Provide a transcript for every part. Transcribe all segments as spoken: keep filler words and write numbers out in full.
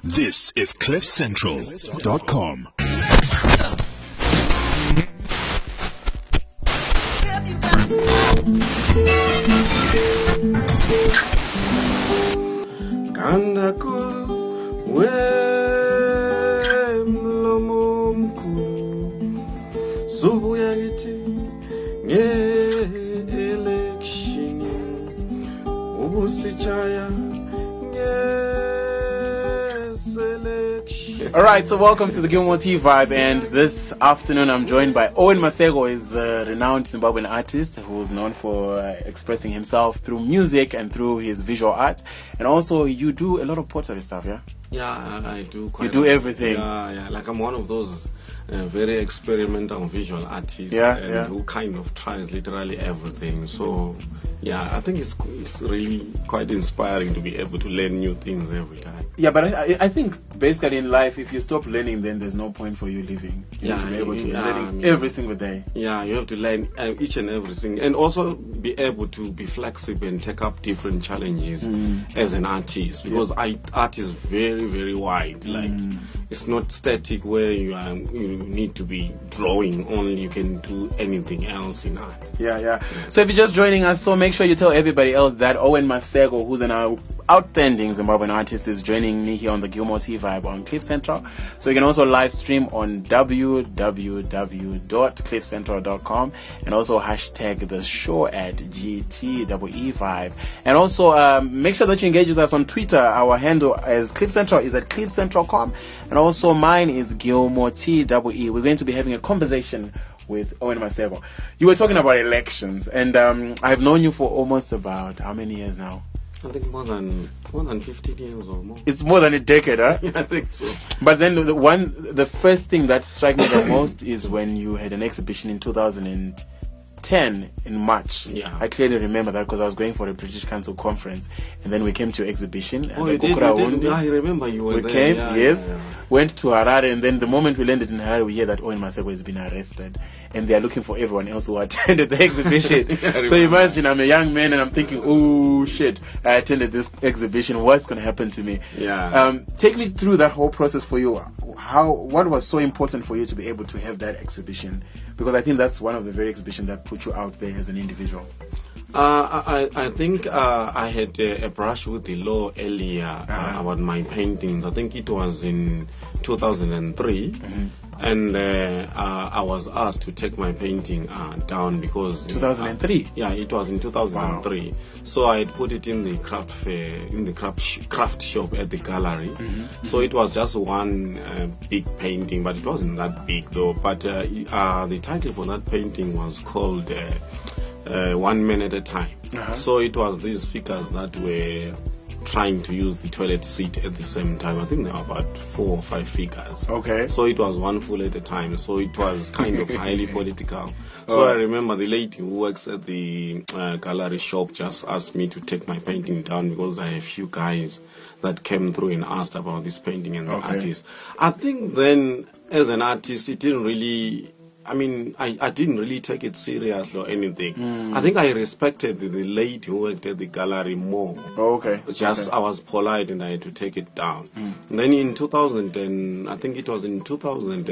This is cliff central dot com. Alright, so welcome to the Gilmore T Vibe, and this afternoon I'm joined by Owen Masego, who is a renowned Zimbabwean artist who is known for uh, expressing himself through music and through his visual art. And also you do a lot of pottery stuff, yeah? Yeah, I do quite You do everything. Yeah, yeah, like I'm one of those uh, very experimental visual artists yeah, and yeah. who kind of tries literally everything. So, yeah, I think it's it's really quite inspiring to be able to learn new things every time. Yeah, but I, I think basically in life, if you stop learning, then there's no point for you living. You yeah, have to be able to yeah, learning I mean, every single day. Yeah, you have to learn uh, each and everything, and also be able to be flexible and take up different challenges mm. as an artist, because yeah. I, art is very, very wide. Like mm. it's not static where you are, you need to be drawing only. You can do anything else in art. Yeah, yeah. yeah. So if you're just joining us, so make sure you tell everybody else that Owen Masego, who's an uh, outstanding Zimbabwean artist, is joining me here on the Gilmore T Vibe on Cliff Central. So you can also live stream on w w w dot cliff central dot com and also hashtag the show at G T E E Vibe. And also um, make sure that you engage with us on Twitter. Our handle as Cliff Central is at cliff central dot com, and also mine is Gilmore T E E. We're going to be having a conversation with Owen Masego. You were talking about elections, and um, I've known you for almost about how many years now? I think more than more than fifteen years or more. It's more than a decade, huh? Yeah, I think so. But then the one, the first thing that struck me the most is when you had an exhibition in two thousand ten in March. Yeah. I clearly remember that because I was going for a British Council conference, and then we came to your exhibition. Oh, you did, you did. I remember you were we there. We came, yeah, yes, yeah, yeah. went to Harare, and then the moment we landed in Harare, we hear that Owen Masego has been arrested, and they are looking for everyone else who attended the exhibition. So imagine I'm a young man, and I'm thinking, oh shit, I attended this exhibition. What's going to happen to me? Yeah. Um, take me through that whole process for you. How, what was so important for you to be able to have that exhibition? Because I think that's one of the very exhibitions that put you out there as an individual. Uh, I, I think uh, I had uh, a brush with the law earlier uh, uh-huh. about my paintings. I think it was in two thousand three, mm-hmm. and uh, uh, I was asked to take my painting uh, down because two thousand three. Uh, yeah, it was in two thousand three. Wow. So I had put it in the craft fair, in the craft sh- craft shop at the gallery. Mm-hmm. So it was just one uh, big painting, but it wasn't that big though. But uh, uh, the title for that painting was called Uh, Uh, one man at a time. Uh-huh. So it was these figures that were trying to use the toilet seat at the same time. I think there were about four or five figures. Okay. So it was one full at a time. So it was kind of highly political. So oh. I remember the lady who works at the uh, gallery shop just asked me to take my painting down because I have a few guys that came through and asked about this painting and the okay. artist. I think then as an artist it didn't really I mean, I, I didn't really take it seriously or anything. Mm. I think I respected the, the lady who worked at the gallery more. Oh, okay. Just okay. I was polite and I had to take it down. Mm. And then in two thousand, and I think it was in two thousand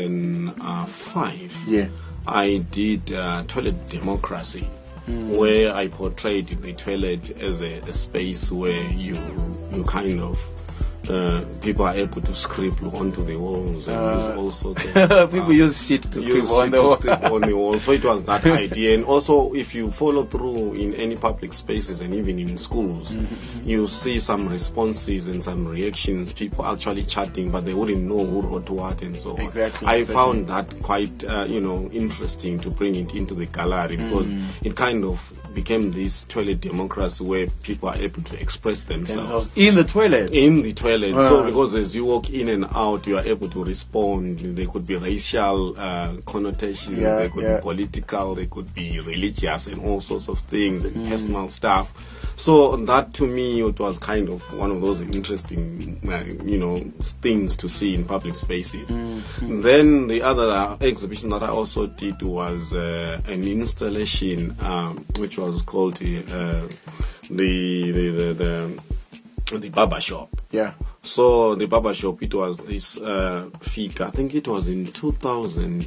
five, yeah. I did uh, Toilet Democracy, mm. where I portrayed the toilet as a, a space where you you kind of Uh, people are able to scribble onto the walls and uh, use all sorts of people uh, use shit to use scribble on the wall. wall. on the wall. So it was that idea. And also, if you follow through in any public spaces and even in schools, mm-hmm. you see some responses and some reactions. People actually chatting, but they wouldn't know who wrote what and so on. Exactly. I exactly. found that quite, uh, you know, interesting to bring it into the gallery because mm. it kind of became this toilet democracy where people are able to express themselves, themselves in the toilet. In the toilet. Uh. So because as you walk in and out, you are able to respond. There could be racial uh, connotations, yeah, there could yeah. be political, there could be religious and all sorts of things and mm. personal stuff. So that to me, it was kind of one of those interesting, uh, you know, things to see in public spaces. Mm-hmm. Then the other uh, exhibition that I also did was uh, an installation um, which was called uh, the, the, the, the, the barber shop. Yeah. So the barber shop, it was this uh, figure. I think it was in two thousand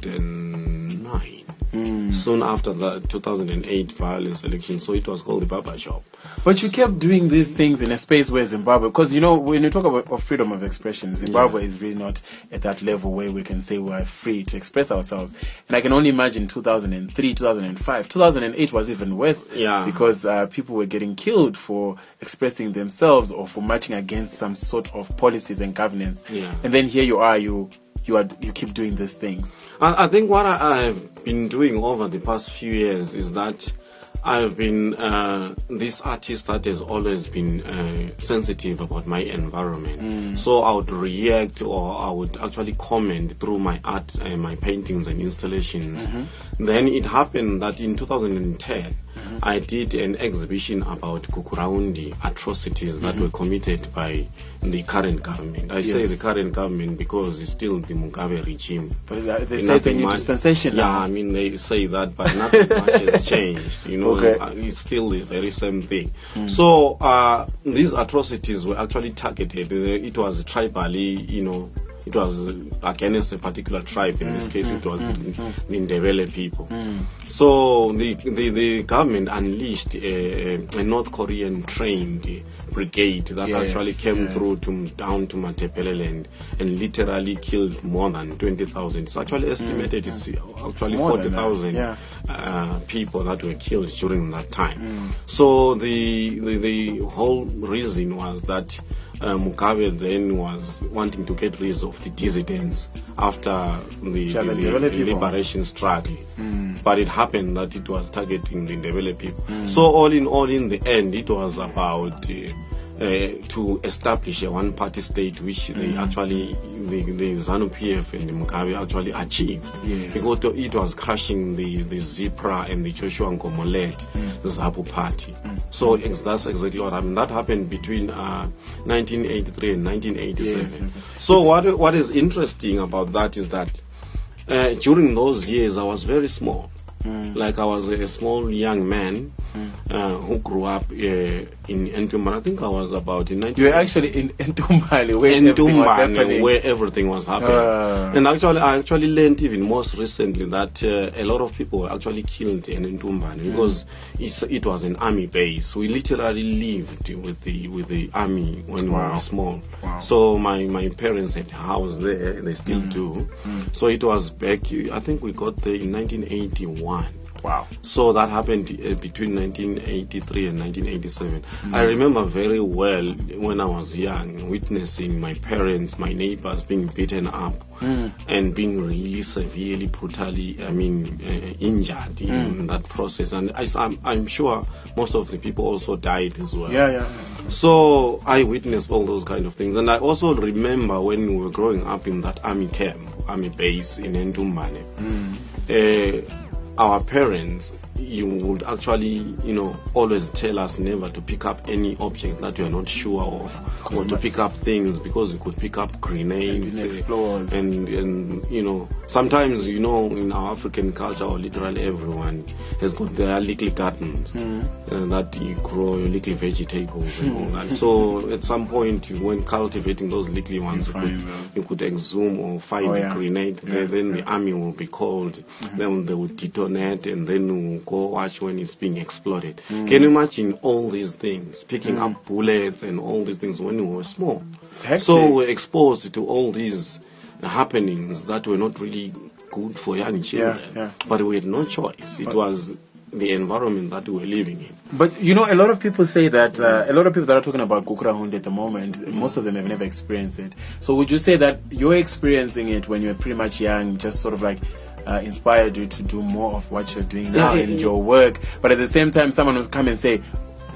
nine. Mm. Soon after the two thousand eight violence election, so it was called the barber shop. But you kept doing these things in a space where Zimbabwe, because you know when you talk about of freedom of expression, Zimbabwe yeah. is really not at that level where we can say we are free to express ourselves. And I can only imagine two thousand three, two thousand five, two thousand eight was even worse, yeah. because uh, people were getting killed for expressing themselves or for marching against some sort of policies and governance. Yeah. And then here you are, you you are you keep doing these things. I, I think what I, I've been doing over the past few years is that I've been uh, this artist that has always been uh, sensitive about my environment. Mm. So I would react, or I would actually comment through my art, uh, my paintings and installations. Mm-hmm. Then it happened that in two thousand ten, mm-hmm. I did an exhibition about Kukuraundi atrocities mm-hmm. that were committed by the current government. I yes. say the current government because it's still the Mugabe regime. But uh, they say it's a new dispensation. Yeah, I mean they say that, but nothing much has changed. You know, okay. uh, it's still the very same thing. Mm. So uh, these atrocities were actually targeted. It was tribally, you know. It was against a particular tribe. In mm, this case, mm, it was mm, the, mm. the Ndebele people. Mm. So the, the the government unleashed a, a North Korean trained brigade that yes, actually came yes. through to down to Matepeleland and literally killed more than twenty thousand. It's actually estimated mm, it's mm. actually forty thousand yeah. uh, people that were killed during that time. Mm. So the, the the whole reason was that Uh, Mugabe then was wanting to get rid of the dissidents after the, the, the, the liberation struggle. Mm. But it happened that it was targeting the Ndebele people. Mm. So all in all, in the end, it was about uh, uh, to establish a one-party state, which mm. they actually, the, the ZANU-P F and the Mugabe actually achieved. Yes. Because it was crushing the, the ZIPRA and the Joshua Nkomo-led mm. ZAPU party. Mm. So ex- that's exactly what happened. That happened between uh, nineteen eighty-three and nineteen eighty-seven. Yes, yes, yes. So what what is interesting about that is that uh, during those years I was very small. Mm. Like I was a small young man mm. uh, who grew up uh, in Ntumbane. I think I was about in nineteen. You were actually in Ntumbane, where Ntumbane, where everything was happening. Uh. And actually, I actually learned even most recently that uh, a lot of people were actually killed in Ntumbane mm. because it's, it was an army base. We literally lived with the with the army when wow. we were small. Wow. So my, my parents had a house there. They still mm. do. Mm. So it was back. I think we got there in nineteen eighty-one. Wow. So that happened uh, between nineteen eighty-three and nineteen eighty-seven. Mm. I remember very well when I was young, witnessing my parents, my neighbors being beaten up mm. and being really severely, brutally, I mean, uh, injured in mm. that process. And I, I'm, I'm sure most of the people also died as well. Yeah, yeah. So I witnessed all those kind of things. And I also remember when we were growing up in that army camp, army base in Ntumbane. Mm. Uh, our parents, you would actually, you know, always tell us never to pick up any object that you are not sure of, or to pick up things because you could pick up grenades and, and, and you know, sometimes, you know, in our African culture, or literally everyone has got their little gardens mm. uh, that you grow your little vegetables and all that. So at some point, when cultivating those little ones, you, you, could, you could exhume or find oh, a yeah. grenade. Yeah, then yeah. the army will be called. Mm-hmm. Then they would detonate, and then we'll go watch when it's being exploded. Mm. Can you imagine all these things, picking mm. up bullets and all these things when we were small? So we're exposed to all these happenings that were not really good for young children. Yeah, yeah. But we had no choice. It but was the environment that we were living in. But you know, a lot of people say that uh, a lot of people that are talking about Kukuraundi at the moment, mm. most of them have never experienced it. So would you say that you're experiencing it when you were pretty much young, just sort of like uh, inspired you to do more of what you're doing now yeah, and yeah. your work? But at the same time, someone would come and say,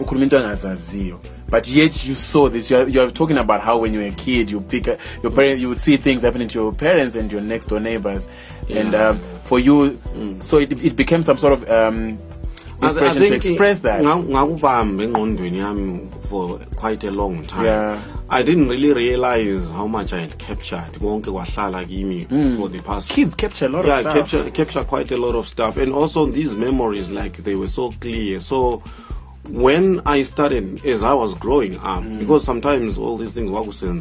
but yet you saw this. You're, you're talking about how when you were a kid, you pick a, your parents, you would see things happening to your parents and your next door neighbors, yeah. and um, for you, mm. so it, it became some sort of um, inspiration to express that. For quite a long time. Yeah. I didn't really realize how much I had captured mm. for the past. Kids capture a lot yeah, of stuff. Yeah, capture, capture quite a lot of stuff, and also these memories, like they were so clear. So when I started, as I was growing up, mm. because sometimes all these things,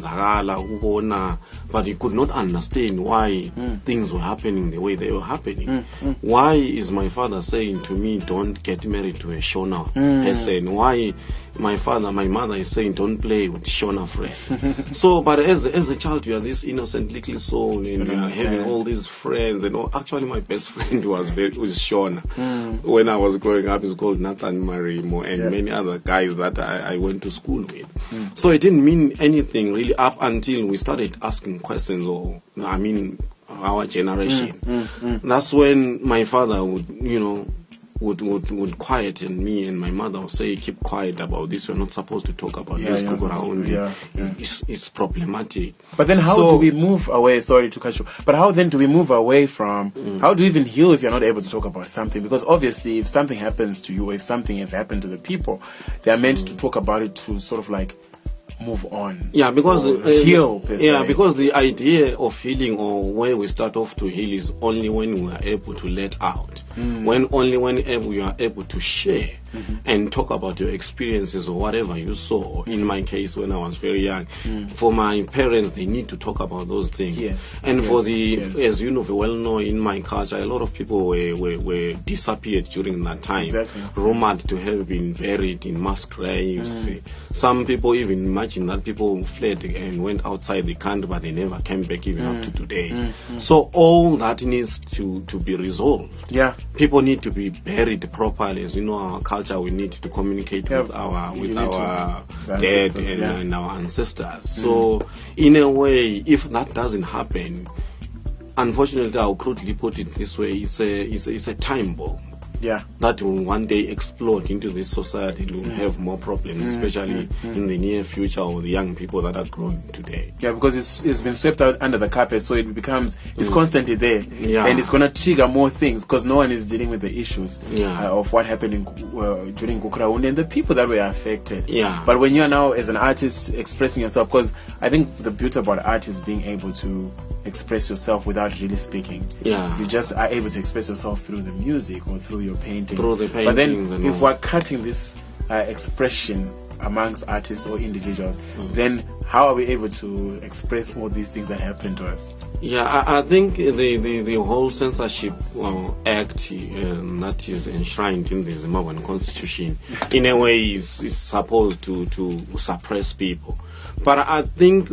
but you could not understand why mm. things were happening the way they were happening. Mm. Mm. Why is my father saying to me, don't get married to a Shona mm. person? Why my father, my mother is saying, don't play with Shona friend? So, but as, as a child, you are this innocent little soul, and you are having all these friends. And all. Actually, my best friend was very, was Shona. Mm. When I was growing up, it's called Nathan Marimo, and yeah. many other guys that I, I went to school with. Mm. So it didn't mean anything really up until we started asking questions, or I mean, our generation. Mm, mm, mm. That's when my father would, you know, would, would would quieten me, and my mother would say, keep quiet about this. We're not supposed to talk about yeah, this. yeah, around yeah, yeah. It's, it's problematic. But then how so, do we move away? Sorry to cut you. But how then do we move away from, mm. how do you even heal if you're not able to talk about something? Because obviously if something happens to you, or if something has happened to the people, they are meant mm. to talk about it to sort of like move on. Yeah, because uh, heal. Per se. Yeah, because the idea of healing, or where we start off to heal, is only when we are able to let out. Mm. When only when we are able to share mm-hmm. and talk about your experiences or whatever you saw. In my case, when I was very young, mm. for my parents, they need to talk about those things. Yes. And yes. for the, yes. as you know, well known in my culture, a lot of people were, were, were disappeared during that time, exactly. rumored to have been buried in mass graves. Mm. Some people even imagine that people fled and went outside the country, but they never came back even mm. up to today. Mm. Mm. So all that needs to, to be resolved. Yeah. People need to be buried properly. As you know, our culture, we need to communicate yeah. with our with our dead and, yeah. and our ancestors. Mm. So, in a way, if that doesn't happen, unfortunately, I'll crudely put it this way: it's a it's a, it's a time bomb. Yeah. That will one day explode into this society. It will mm. have more problems, mm. especially mm. in the near future, or the young people that are growing today. Yeah, because it's it's been swept out under the carpet, so it becomes it's mm. constantly there, yeah. and it's gonna trigger more things because no one is dealing with the issues yeah. uh, of what happened in, uh, during Gukurahundi and the people that were affected. Yeah. But when you are now as an artist expressing yourself, because I think the beauty about art is being able to express yourself without really speaking. Yeah. You just are able to express yourself through the music or through your painting. Through the paintings. But then, and if all. we're cutting this uh, expression amongst artists or individuals, mm. then how are we able to express all these things that happen to us? Yeah, I, I think the, the, the whole censorship uh, act uh, that is enshrined in the Zimbabwean constitution, in a way, is, is supposed to, to suppress people. But I think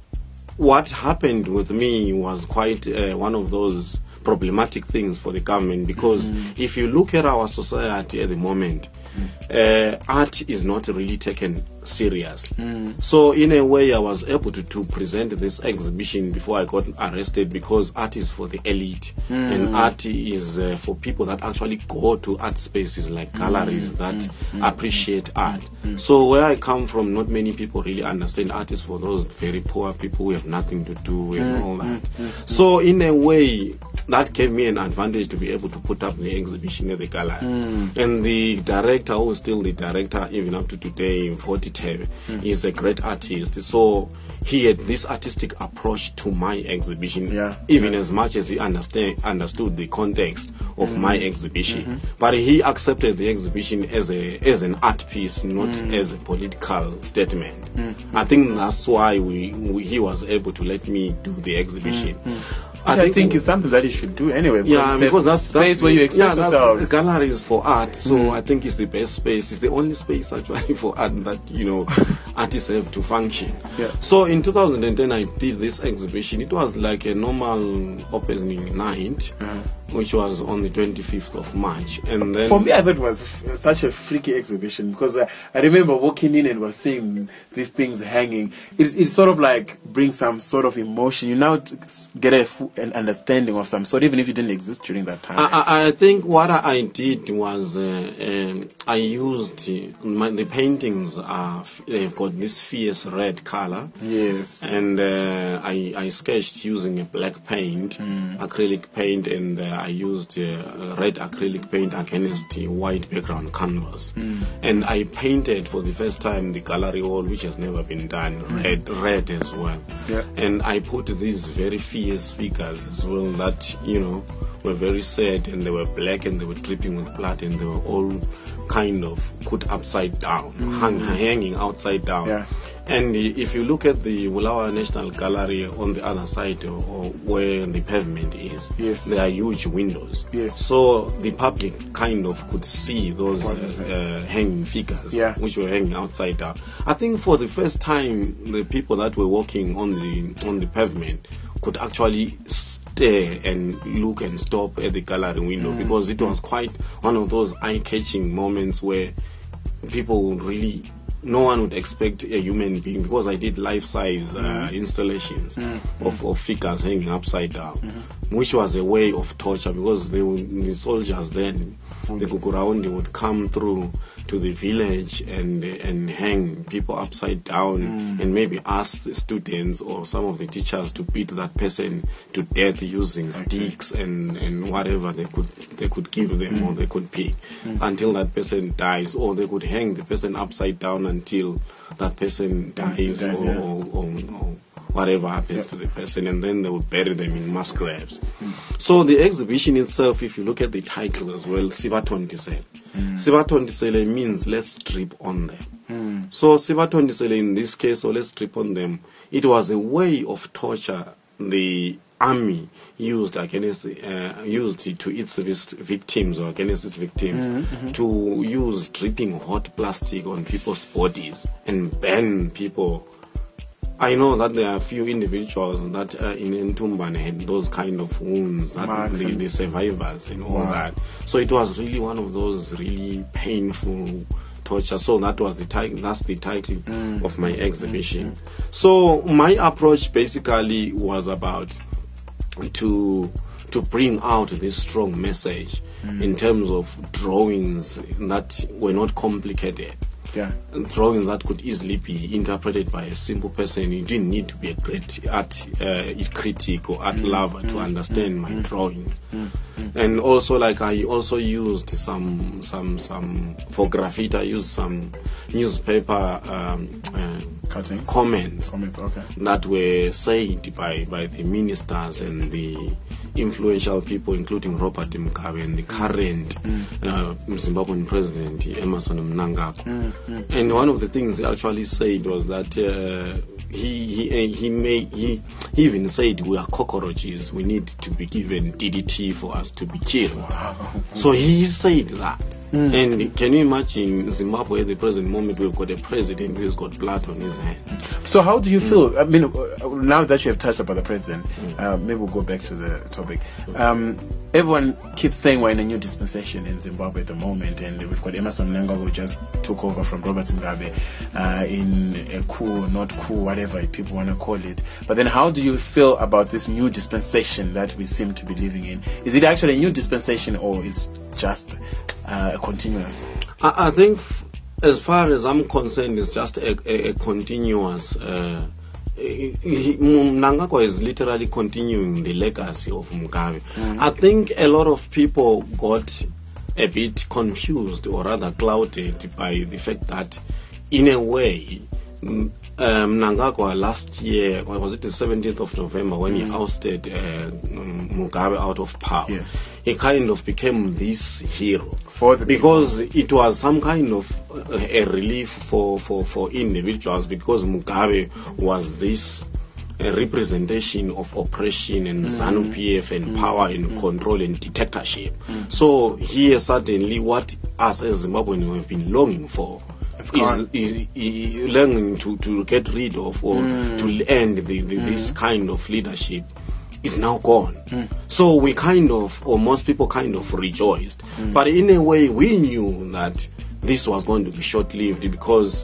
what happened with me was quite uh, one of those problematic things for the government, because mm-hmm. if you look at our society at the moment, mm. uh, art is not really taken seriously. Mm. So in a way, I was able to, to present this exhibition before I got arrested, because art is for the elite, mm. and art is uh, for people that actually go to art spaces like galleries mm. that mm. appreciate art. Mm. So where I come from, not many people really understand art is for those very poor people who have nothing to do and mm. all that. Mm. So in a way, that gave me an advantage to be able to put up the exhibition at the gallery. Mm. And the director, who is still the director even up to today, Forty Tebe, mm. is a great artist. So he had this artistic approach to my exhibition, yeah. even yes. as much as he understand, understood the context of mm. my exhibition. Mm-hmm. But he accepted the exhibition as a as an art piece, not mm. as a political statement. Mm-hmm. I think that's why we, we he was able to let me do the exhibition. Mm-hmm. I, I think, think it's something that you should do anyway. Because yeah, because that's space that's, where you express yeah, yourself. The gallery is for art, so mm. I think it's the best space. It's the only space actually for art that, you know, artists have to function. Yeah. So in two thousand ten, I did this exhibition. It was like a normal opening night, uh-huh. which was on the twenty-fifth of March, and then for me, I thought it was f- such a freaky exhibition, because I, I remember walking in and was seeing these things hanging. It, it sort of like brings some sort of emotion. You now t- get a f- an understanding of some sort, even if you didn't exist during that time. I, I think what I did was uh, um, I used uh, my, the paintings are they've got this fierce red color. Yes. And uh, I, I sketched using a black paint, mm. acrylic paint, and uh, I used uh, red acrylic paint against the white background canvas. Mm. And I painted for the first time the gallery wall, which has never been done, Mm. red, red as well. Yeah. And I put these very fierce figures as well that, you know, were very sad, and they were black, and they were dripping with blood, and they were all kind of put upside down, Mm. hang, hanging outside down. Yeah. And if you look at the Bulawayo National Gallery on the other side, or, or where the pavement is, Yes. there are huge windows. Yes. So the public kind of could see those uh, What is it? uh, hanging figures, Yeah. which were hanging outside down. I think for the first time, the people that were walking on the on the pavement could actually stare and look and stop at the gallery window, Mm. because it was quite one of those eye-catching moments where people would really, no one would expect a human being, because I did life-size uh, installations Mm. of, of figures hanging upside down, Mhm. which was a way of torture, because they would, the soldiers then, the Kukuraundi would come through to the village and and hang people upside down, Mm. and maybe ask the students or some of the teachers to beat that person to death using sticks and, and whatever they could they could give them Mm. or they could pick Mm. until that person dies, or they could hang the person upside down until that person dies, dies, or, yeah. or, or, or whatever happens Yeah. to the person, and then they would bury them in mass graves. Mm. So the exhibition itself, if you look at the title as well, Sibathondisele. Mm. Sibathondisele means let's strip on them. Mm. So Sibathondisele in this case, or let's strip on them, it was a way of torture the army used against uh, used it to its vis- victims or against its victims, Mhm, mhm. to use dripping hot plastic on people's bodies and burn people. I know that there are a few individuals that uh, in Ntumbane had those kind of wounds, that Marks the, and- the survivors and all Wow. that. So it was really one of those really painful torture. So that was the title. That's the title Mm. of my exhibition. So my approach basically was about to to bring out this strong message Mm. in terms of drawings that were not complicated. Yeah. Drawings that could easily be interpreted by a simple person. You didn't need to be a great art uh, critic or art Mm, lover to mm, understand mm, my mm. drawings. Mm. Mm. And also, like, I also used some some some for graffiti. I used some newspaper um, uh, Cuttings. comments Comments. Okay. that were said by, by the ministers and the influential people, including Robert Mugabe and the current Mm. uh, Zimbabwean president Emerson Mnangagwa. Mm. Mm. And one of the things he actually said was that uh, he he he, made, he he even said, we are cockroaches, we need to be given D D T for us to be killed. Wow. So he said that. Mm. And can you imagine Zimbabwe at the present moment? We've got a president who's got blood on his hands. So how do you feel? I mean, uh, now that you have touched about the president, Mm. uh, maybe we'll go back to the topic. Um, everyone keeps saying we're in a new dispensation in Zimbabwe at the moment, and we've got Emerson Mnangagwa who just took over from Robert Mugabe uh, in a coup, not coup, whatever people want to call it. But then how do you feel about this new dispensation that we seem to be living in? Is it actually a new dispensation, or is just uh, continuous? I, I think, f- as far as I'm concerned, it's just a, a, a continuous. Uh, he- he- Mnangagwa is literally continuing the legacy of Mugabe. Mhm. I think a lot of people got a bit confused, or rather clouded, by the fact that, in a way, mm, um, Mnangagwa last year, or was it the seventeenth of November, when Mhm. he ousted uh, um, Mugabe out of power, Yes. he kind of became this hero. For the Because it was some kind of uh, a relief for, for, for individuals, because Mugabe was this uh, representation of oppression and ZANU P F and power and control and dictatorship. So here suddenly what us as Zimbabweans have been longing for It's is, gone. is, is longing to, to get rid of, or Mm. to end the, the, this kind of leadership is now gone. Mm. So we kind of, or most people kind of rejoiced. But in a way, we knew that this was going to be short-lived, because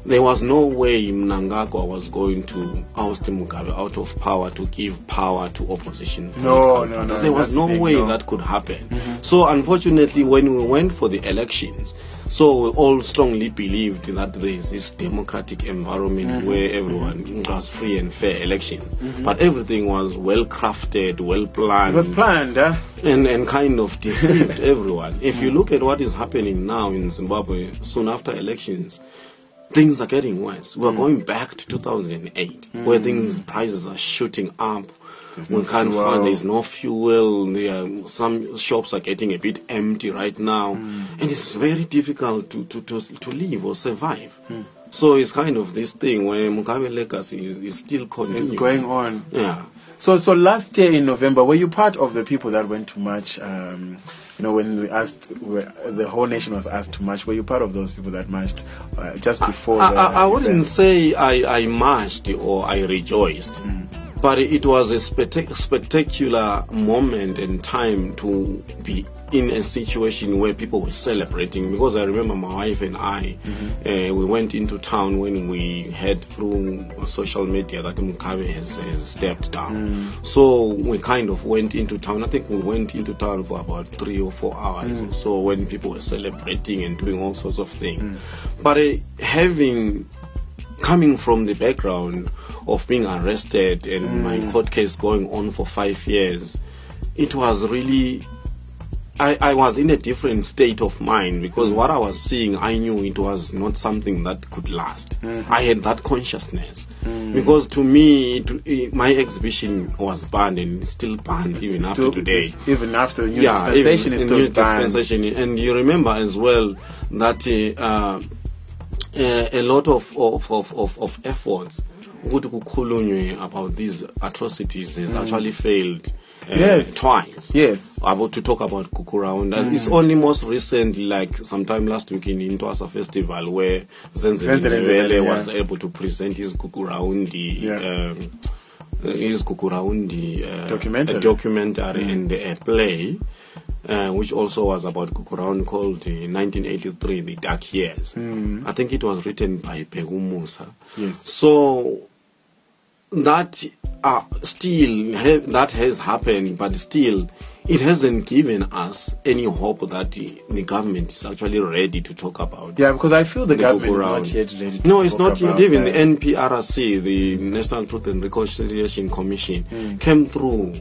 there was no way Mnangagwa was going to oust Mugabe out of power to give power to opposition. No, no, no. There was no big, way no. that could happen. Mm-hmm. So unfortunately, when we went for the elections, so we all strongly believed that there is this democratic environment mm-hmm. where everyone was free and fair elections. Mm-hmm. But everything was well crafted, well planned. It was planned, huh? And, and kind of deceived everyone. If mm-hmm. you look at what is happening now in Zimbabwe, soon after elections, things are getting worse. We're mm. going back to two thousand eight, mm. where things prices are shooting up. There's we no can't fuel. find. There's no fuel. There are, some shops are getting a bit empty right now, mm. and it's very difficult to to to, to live or survive. Mm. So it's kind of this thing where Mugabe legacy is, is still continuing. It's going on. Yeah. So so last year in November, were you part of the people that went to march? Um, you know, when we asked, the whole nation was asked to march. Were you part of those people that marched uh, just before? I, the I, I wouldn't event? say I, I marched or I rejoiced. Mm. But it was a spectac- spectacular moment and time to be in a situation where people were celebrating. Because I remember my wife and I, mm-hmm. uh, we went into town when we heard through social media that Mugabe has, has stepped down. Mm. So we kind of went into town. I think we went into town for about three or four hours. Mm. So when people were celebrating and doing all sorts of things. Mm. But uh, having... coming from the background of being arrested and mm. my court case going on for five years, it was really, I, I was in a different state of mind because mm. what I was seeing, I knew it was not something that could last. Mm-hmm. I had that consciousness mm. because to me, it, it, my exhibition was banned and it's still banned it's even still, after today. Even after the new yeah, dispensation even, is still new banned. Dispensation. And you remember as well that uh, Uh, a lot of of, of, of, of efforts about these atrocities has mm. actually failed uh, yes. twice. Yes. About to talk about Kukuraunda. Mm. It's only most recently, like sometime last week in Intwasa Festival, where Zenzele Ndebele yeah. was able to present his Kukuraundi yeah. um, his Kukuraundi uh, documentary, a documentary mm. and a play. Uh, which also was about Kukuraun called uh, nineteen eighty-three, The Dark Years. Mm. I think it was written by Pegu Musa. Yes. So that uh, still ha- that has happened, but still it hasn't given us any hope that uh, the government is actually ready to talk about. Yeah, because I feel the, the government Kukuraun. is not yet ready to No, it's not yet. Even that. the N P R C, the National Truth and Reconciliation Commission, mm. came through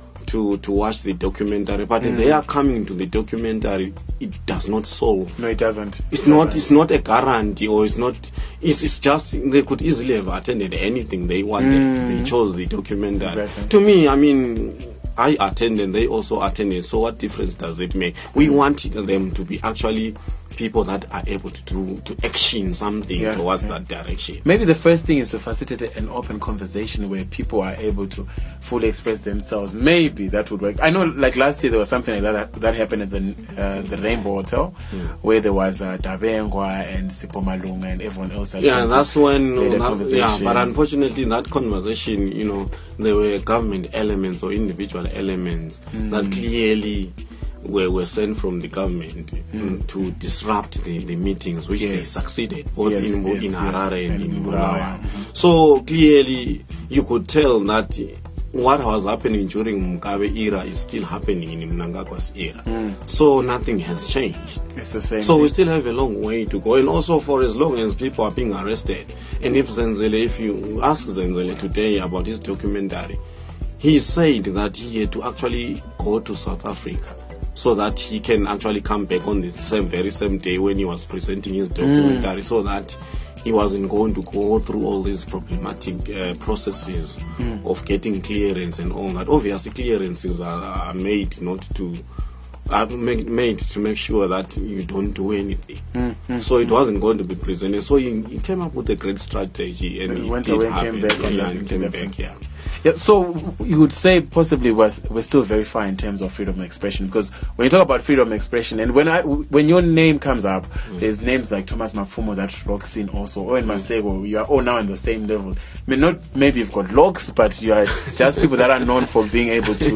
to to watch the documentary, but mm. they are coming to the documentary. It does not solve. No, it doesn't. It's it not. doesn't. It's not a guarantee, or it's not. It's, it's just they could easily have attended anything they wanted. Mm. They chose the documentary. Exactly. To me, I mean, I attended. They also attended. So what difference does it make? We mm. want them to be actually people that are able to do to action something yeah, towards yeah. that direction. Maybe the first thing is to facilitate an open conversation where people are able to fully express themselves. Maybe that would work. I know, like last year, there was something like that that happened at the uh, the Rainbow Hotel, mm. where there was uh, Dabengwa and Sipho Malunga and everyone else. Yeah, that's when. That, yeah, but unfortunately, in that conversation, you know, there were government elements or individual elements mm. that clearly were, were sent from the government mm. to disrupt the, the meetings, which yes. they succeeded, both yes, in, yes, in Harare yes. and, and in Bulawayo. Mm-hmm. So clearly, you could tell that what was happening during Mugabe era is still happening in Mnangagwa's era. Mm. So nothing has changed. It's the same so thing. We still have a long way to go. And also for as long as people are being arrested, and if Zenzele, if you ask Zenzele today about his documentary, he said that he had to actually go to South Africa so that he can actually come back on the same very same day when he was presenting his documentary, mm. so that he wasn't going to go through all these problematic uh, processes mm. of getting clearance and all that. Obviously, clearances are, are made not to are made, made to make sure that you don't do anything. Mm. Mm. So it wasn't going to be presented. So he, he came up with a great strategy, and, and he went did away, happen. came back, yeah, and and came back. Yeah. Yeah, so you would say possibly we're, we're still very far in terms of freedom of expression, because when you talk about freedom of expression, and when I when your name comes up, mm. there's names like Thomas Mafumo that rocks in also, Owen mm. Masego, you are all now on the same level. I mean, not maybe you've got locks, but you are just people that are known for being able to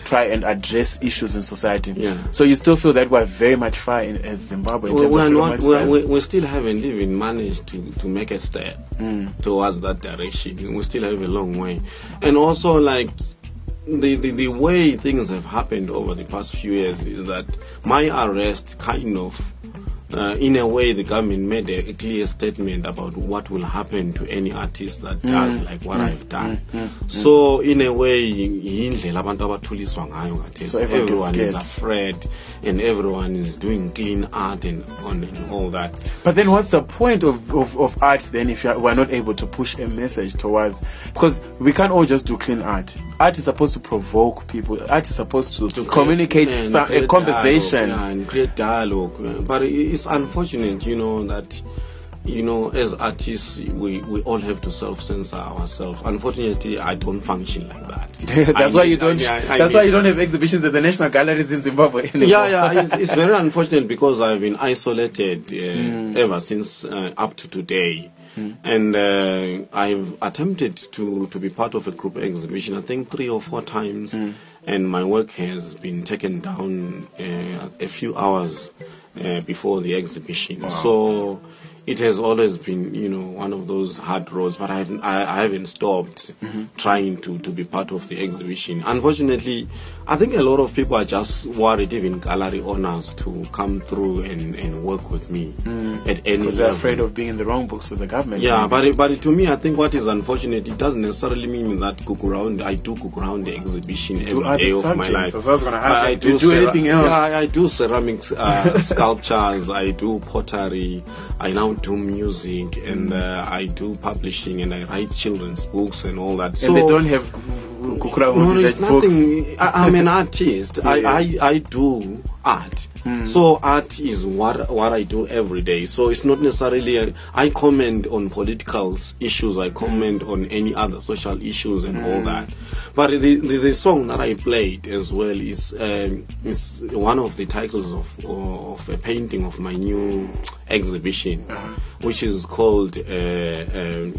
try and address issues in society. Yeah. So you still feel that we're very much far in, as Zimbabwe in We, terms we, of are freedom not, of we, are- express? we, we still haven't even managed to, to make a step Mm. towards that direction. We still have a long way. And also, like, the, the, the way things have happened over the past few years is that my arrest kind of, uh, in a way, the government made a, a clear statement about what will happen to any artist that does like what I've done. So, in a way, yindlela abantu abathuliswa ngayo khathesi. So everyone everyone gets is scared. afraid and everyone is doing clean art and, on, and all that. But then what's the point of, of, of art then if you're, we're not able to push a message towards... Because we can't all just do clean art. Art is supposed to provoke people. Art is supposed to, To communicate create- and some, create a conversation. dialogue, yeah, and create dialogue. Uh, But it's unfortunate, you know, that, you know, as artists, we, we all have to self-censor ourselves. Unfortunately, I don't function like that. That's I why need- you don't. I- I- I that's why need- you don't have exhibitions at the national galleries in Zimbabwe anymore. Yeah, yeah, it's, it's very unfortunate because I've been isolated uh, ever since uh, up to today. And uh, I've attempted to, to be part of a group exhibition, I think three or four times, and my work has been taken down uh, a few hours uh, before the exhibition. So it has always been, you know, one of those hard roads, but I haven't, I, I haven't stopped trying to, to be part of the exhibition. Unfortunately, I think a lot of people are just worried, even gallery owners, to come through and, and work with me at any Because they're level. afraid of being in the wrong books with the government. Yeah, maybe. but it, but it, to me, I think what is unfortunate, it doesn't necessarily mean that Kukuround, I do Kukuround the exhibition do every other day of my subjects. life. That's what I was gonna ask. I, I Do you do cera- anything else? Yeah, I, I do ceramics, uh, sculptures, I do pottery, I now do music, and uh, I do publishing, and I write children's books and all that. And they don't have Kukura No, who it's did books. nothing. I, I'm an artist. I, Yeah. I, I do art. So art is what what I do every day. So it's not necessarily. A, I comment on political s- issues. I comment on any other social issues and all that. But the, the the song that I played as well is um, is one of the titles of of a painting of my new exhibition, which is called. Uh, um,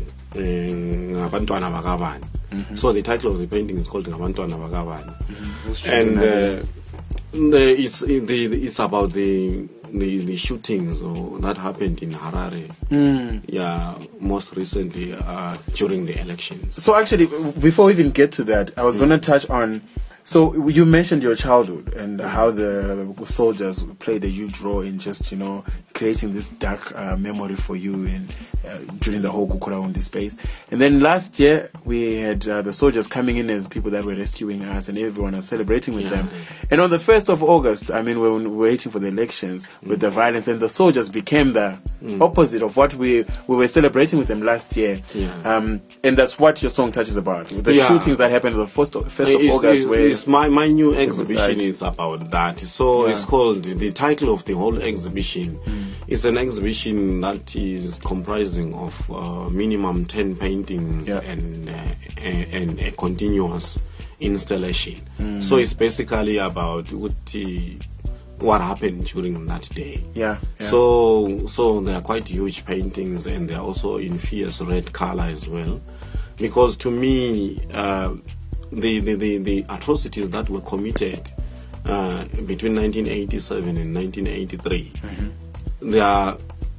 um, Ngabantwana Bakabani. So the title of the painting is called Ngabantwana Bakabani, and uh, the, it's the, it's about the the, the shootings or, that happened in Harare. Mm. Yeah, most recently uh, during the elections. So actually, before we even get to that, I was going to touch on. So you mentioned your childhood and how the soldiers played a huge role in just, you know, creating this dark uh, memory for you in, uh, during the whole Kukuraundi space. And then last year we had uh, the soldiers coming in as people that were rescuing us, and everyone was celebrating with Yeah. them. And on the first of August, I mean, we were waiting for the elections with the violence, and the soldiers became the opposite of what we we were celebrating with them last year. Yeah. Um, and that's what your song touches about. The Yeah. shootings that happened on the first of, first of It's- August. it's- where it's my, my new exhibition Right. is about that. So Yeah. it's called, the title of the whole exhibition is an exhibition that is comprising of uh, minimum ten paintings Yeah. and, uh, and, and a continuous installation. So it's basically about what, the, what happened during that day. yeah, yeah. So, so they are quite huge paintings, and they are also in fierce red color as well. Because to me, uh, the, the, the, the atrocities that were committed uh, between nineteen eighty-seven and nineteen eighty-three, they are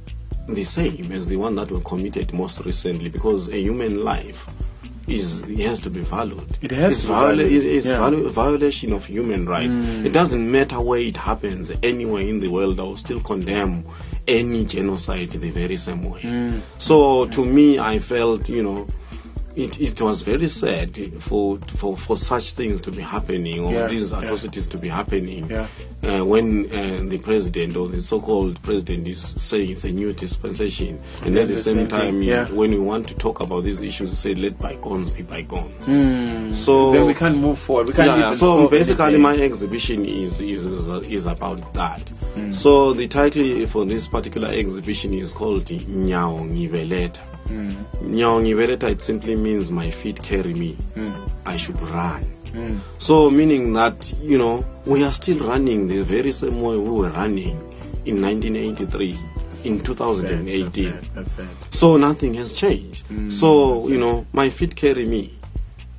the same as the one that were committed most recently. Because a human life is it has to be valued. It has it's to be viola- valued, it- It's yeah. valu- violation of human rights. It doesn't matter where it happens, anywhere in the world. I will still condemn any genocide the very same way. So to me, I felt, you know, it, it was very sad for, for, for such things to be happening, or Yeah, these yeah. atrocities to be happening, Yeah. uh, when uh, the president or the so-called president is saying it's a new dispensation, and at the the same same time, thing, yeah. when we want to talk about these issues, they say let bygones be bygones. Hmm. So then we can't move forward. We can't yeah, even so solve basically anything. my exhibition is is is, is about that. So the title for this particular exhibition is called Nyao Ngiveleta. Nyao Ngiveleta, it simply means my feet carry me. I should run. So meaning that, you know, we are still running the very same way we were running in nineteen eighty-three, in two thousand eighteen. That's sad. That's sad. So nothing has changed. So, you know, my feet carry me.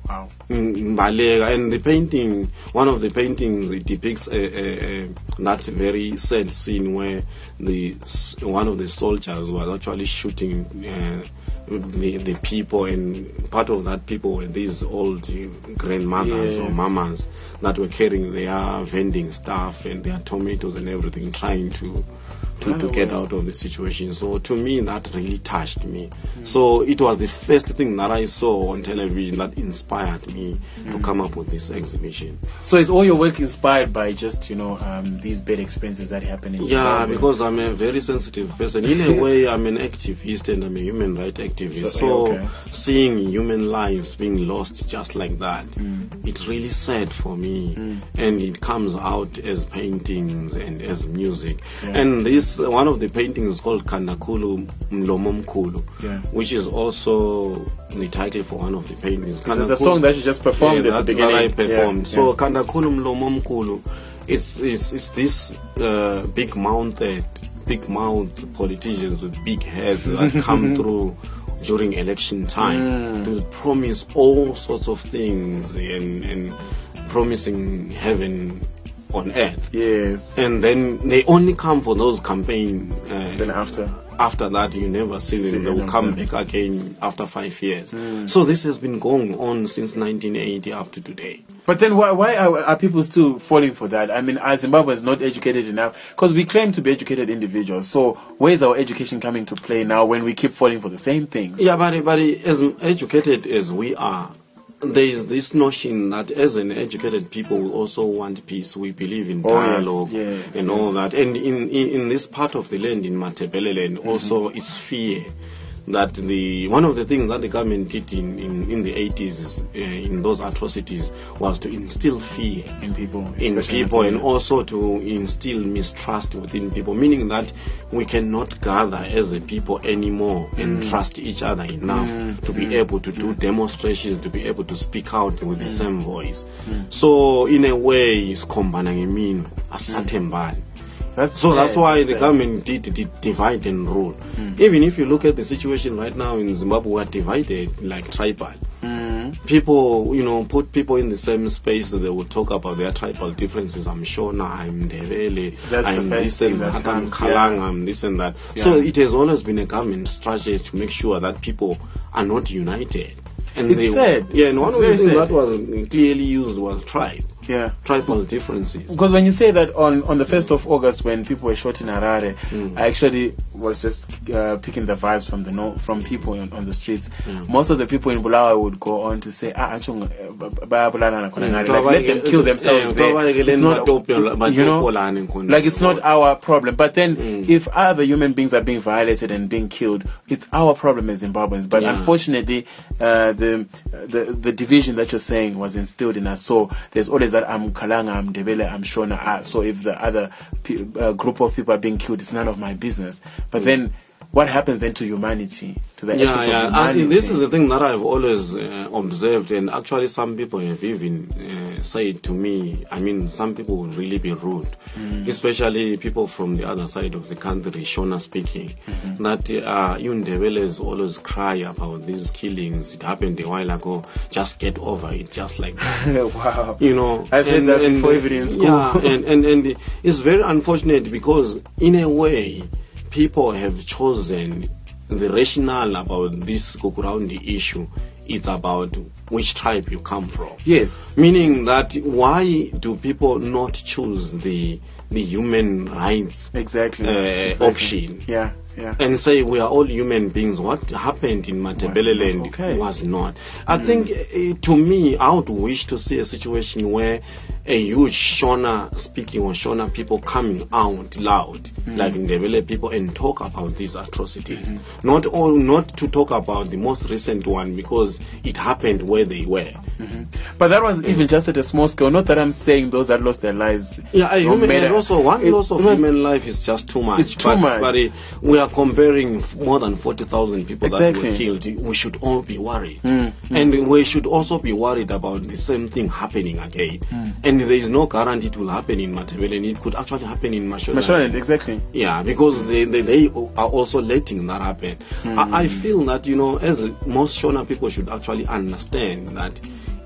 Wow. in Mbaleka, and the painting, one of the paintings, it depicts a, a, a, that very sad scene where the s- one of the soldiers was actually shooting uh, the the people, and part of that people were these old uh, grandmothers Yes. or mamas that were carrying their vending stuff and their tomatoes and everything, trying to to, to Oh, get wow. out of the situation. So to me, that really touched me. So it was the first thing that I saw on television that inspired me to come up with this exhibition. So is all your work inspired by just, you know, um, these bad experiences that happen in Yeah, Zimbabwe? because I'm a very sensitive person. In a way, I'm an activist and I'm a human rights activist. So- So, okay. seeing human lives being lost just like that, Mm. it's really sad for me. Mm. And it comes out as paintings and as music. Yeah. And this, one of the paintings is called Kandakulu Mlomo Mkhulu, Yeah. which is also the title for one of the paintings. Is it the song that you just performed Yeah, at the that's what beginning? I performed. Yeah, So yeah. Kandakulu Mlomo Mkhulu, it's, it's, it's this uh, big mounted, big mouth politicians with big heads that come through during election time Mm. to promise all sorts of things and, and promising heaven on earth. Yes. And then they only come for those campaign. Uh, Then after. after that, you never see See them. They them will come again. back again after five years. Mm. So this has been going on since nineteen eighty up to today. But then why, why are, are people still falling for that? I mean, are Zimbabweans not educated enough? Because we claim to be educated individuals. So where is our education coming to play now when we keep falling for the same things? Yeah, but, but as educated as we are, there is this notion that as an educated people, we also want peace. We believe in Oh, yes, dialogue yes, and yes. all that. And in, in, in this part of the land, in Matebele land, also it's fear. That the one of the things that the government did in, in, in the eighties is, uh, in those atrocities was to instill fear In people. in especially people, and in- also to instill mistrust within people, meaning that we cannot gather as a people anymore and trust each other enough Mm, to be mm, able to do demonstrations, to be able to speak out with the same voice. Mm. So in a way, it's kombanangemino asatembani. That's So that's sad, why the sad. government did, did divide and rule. Mm. Even if you look at the situation right now in Zimbabwe, we are divided like tribal. Mm. People, you know, put people in the same space, they will talk about their tribal differences. I'm Shona, I'm Ndebele, That's the I'm first this thing and that that, I'm comes, Kalang, yeah. I'm this and that. Yeah. So it has always been a government strategy to make sure that people are not united. And It's they, sad. Yeah, and one It's of the very things sad. that was clearly used was tribe, Yeah. tribal differences. Because when you say that on, on the first of August when people were shot in Harare, Mm. I actually was just uh, picking the vibes from the no, from people on, on the streets. Mm. Most of the people in Bulawayo would go on to say, ah, achong, eh, ba- bayabulana khona ngale." Mm. Like, let them kill themselves Eh, there. babalekele It's not, batopela- you know, batopolane khona. like it's not our problem. But then Mm. if other human beings are being violated and being killed, it's our problem as Zimbabweans. But Yeah. unfortunately, uh, the, the the division that you're saying was instilled in us. So there's always that I'm Kalanga, I'm Ndebele, I'm Shona. Ah, so if the other pe- uh, group of people are being killed, it's none of my business. But then, what happens then to humanity, to the Yeah, essence yeah. of humanity? And this is the thing that I've always uh, observed, and actually some people have even uh, said to me, I mean, some people will really be rude, Mm. especially people from the other side of the country, Shona speaking, Mm-hmm. that uh, you Ndebeles always cry about these killings. It happened a while ago. Just get over it, just like that. Wow. You know, I've heard that before even in school. Yeah, and, and, and it's very unfortunate because in a way, people have chosen the rationale about this Kukuraundi issue. It's about which tribe you come from. Yes. Meaning that why do people not choose the the human rights Exactly. uh, Exactly. option? Yeah. Yeah. And say we are all human beings. What happened in Matebeleland not okay. was not. I think, uh, to me, I would wish to see a situation where a huge Shona speaking or Shona people coming out loud, like in Ndebele people, and talk about these atrocities. Not all, not to talk about the most recent one because it happened where they were. Mhm. But that was even just at a small scale. Not that I'm saying those that lost their lives. Yeah, a don't human, matter. and also one It- loss of it was- human life is just too much. It's too but, much. But uh, we are comparing f- more than forty thousand people that Exactly. were killed. We should all be worried. Mm, And we should also be worried about the same thing happening again. Mm. And there is no guarantee it will happen in Matebele, and it could actually happen in Mashonaland. Mashonaland, exactly. Yeah, because they, they, they are also letting that happen. Mm. I, I feel that, you know, as most Shona people should actually understand that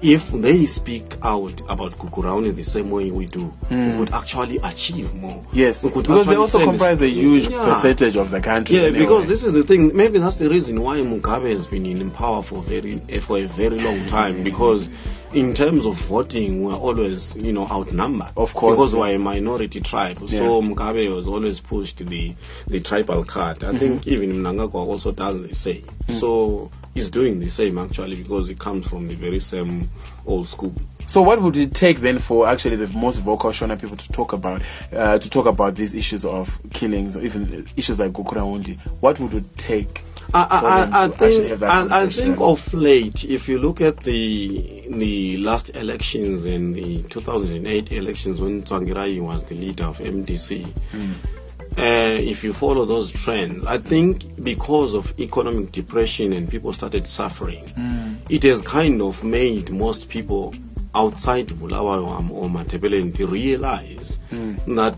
if they speak out about Gukurahundi the same way we do, Mm. we could actually achieve more. Yes, We could because they actually also send- comprise a huge Yeah. percentage of the country. Yeah, anyway. because this is the thing. Maybe that's the reason why Mugabe has been in power for very for a very long time. Because in terms of voting, we're always, you know, outnumbered. Of course, because yeah. we're a minority tribe. Yeah. So Mugabe was always pushed the the tribal card. I think even Mnangagwa also does the same. So he's doing the same actually, because he comes from the very same old school. So what would it take then for actually the most vocal Shona people to talk about uh, to talk about these issues of killings, or even issues like Gukurahundi? What would it take? I, for them I, I, to actually think have that I, I conversation? think of late, if you look at the the last elections and the two thousand eight elections when Tsvangirai was the leader of M D C, Mm. uh, if you follow those trends, I think because of economic depression and people started suffering, Mm. it has kind of made most people outside Bulawayo or Matebeleland realize Mm. that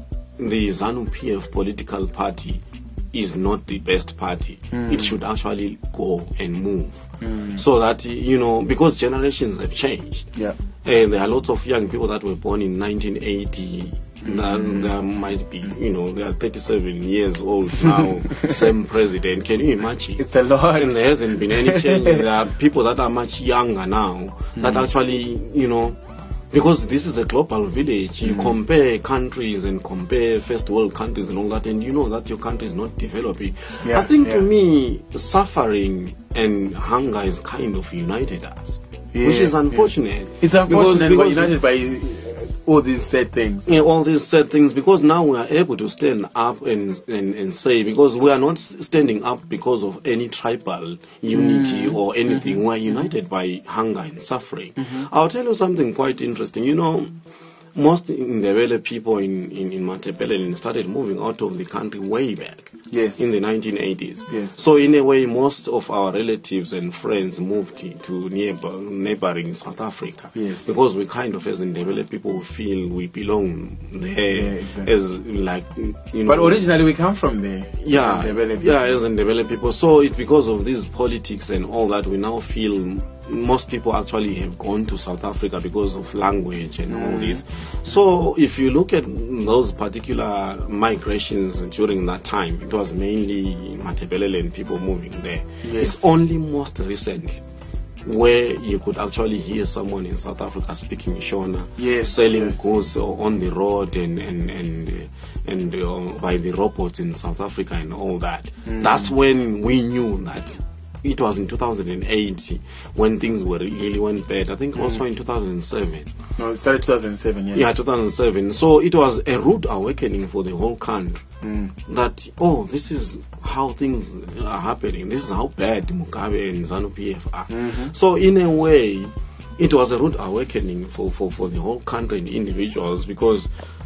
the ZANU P F political party is not the best party. Mm. It should actually go and move. Mm. So that, you know, because generations have changed. Yeah. And there are lots of young people that were born in nineteen eighty. Mm. There might be, you know, they are thirty-seven years old now, same president. Can you imagine? It's a lot. And there hasn't been any change. There are people that are much younger now that actually, you know, because this is a global village, you compare countries and compare first world countries and all that, and you know that your country is not developing. Yeah, I think yeah. to me, suffering and hunger is kind of united us, Yeah, which is yeah. unfortunate. It's unfortunate, Because- but because- united by uh, all these sad things. Yeah, all these sad things, because now we are able to stand up and, and, and say, because we are not s- standing up because of any tribal unity or anything. We are united by hunger and suffering. I'll tell you something quite interesting. You know, most Ndebele people in, in, in Matebeleland started moving out of the country way back Yes. in the nineteen eighties. Yes. So in a way, most of our relatives and friends moved to to neighbor, neighboring South Africa. Yes. Because we kind of, as Ndebele people, feel we belong there, Yeah, exactly. as like, you know. But originally we come from there. yeah, Ndebele yeah, people. as Ndebele people. So it's because of these politics and all that, we now feel most people actually have gone to South Africa because of language and all this. So if you look at those particular migrations during that time, it was mainly Matebeleland people moving there. Yes. It's only most recently where you could actually hear someone in South Africa speaking Shona, Yes, selling yes. goods on the road and and and uh, and uh, by the robots in South Africa and all that. That's when we knew that it was in two thousand eight when things were really went bad. I think also in two thousand seven. No, it started two thousand seven, yes. Yeah, two thousand seven. So it was a rude awakening for the whole country. Mm. That, oh, this is how things are happening. This is how bad Mugabe and ZANU P F are. Mhm. So in a way, it was a rude awakening for, for, for the whole country and individuals, because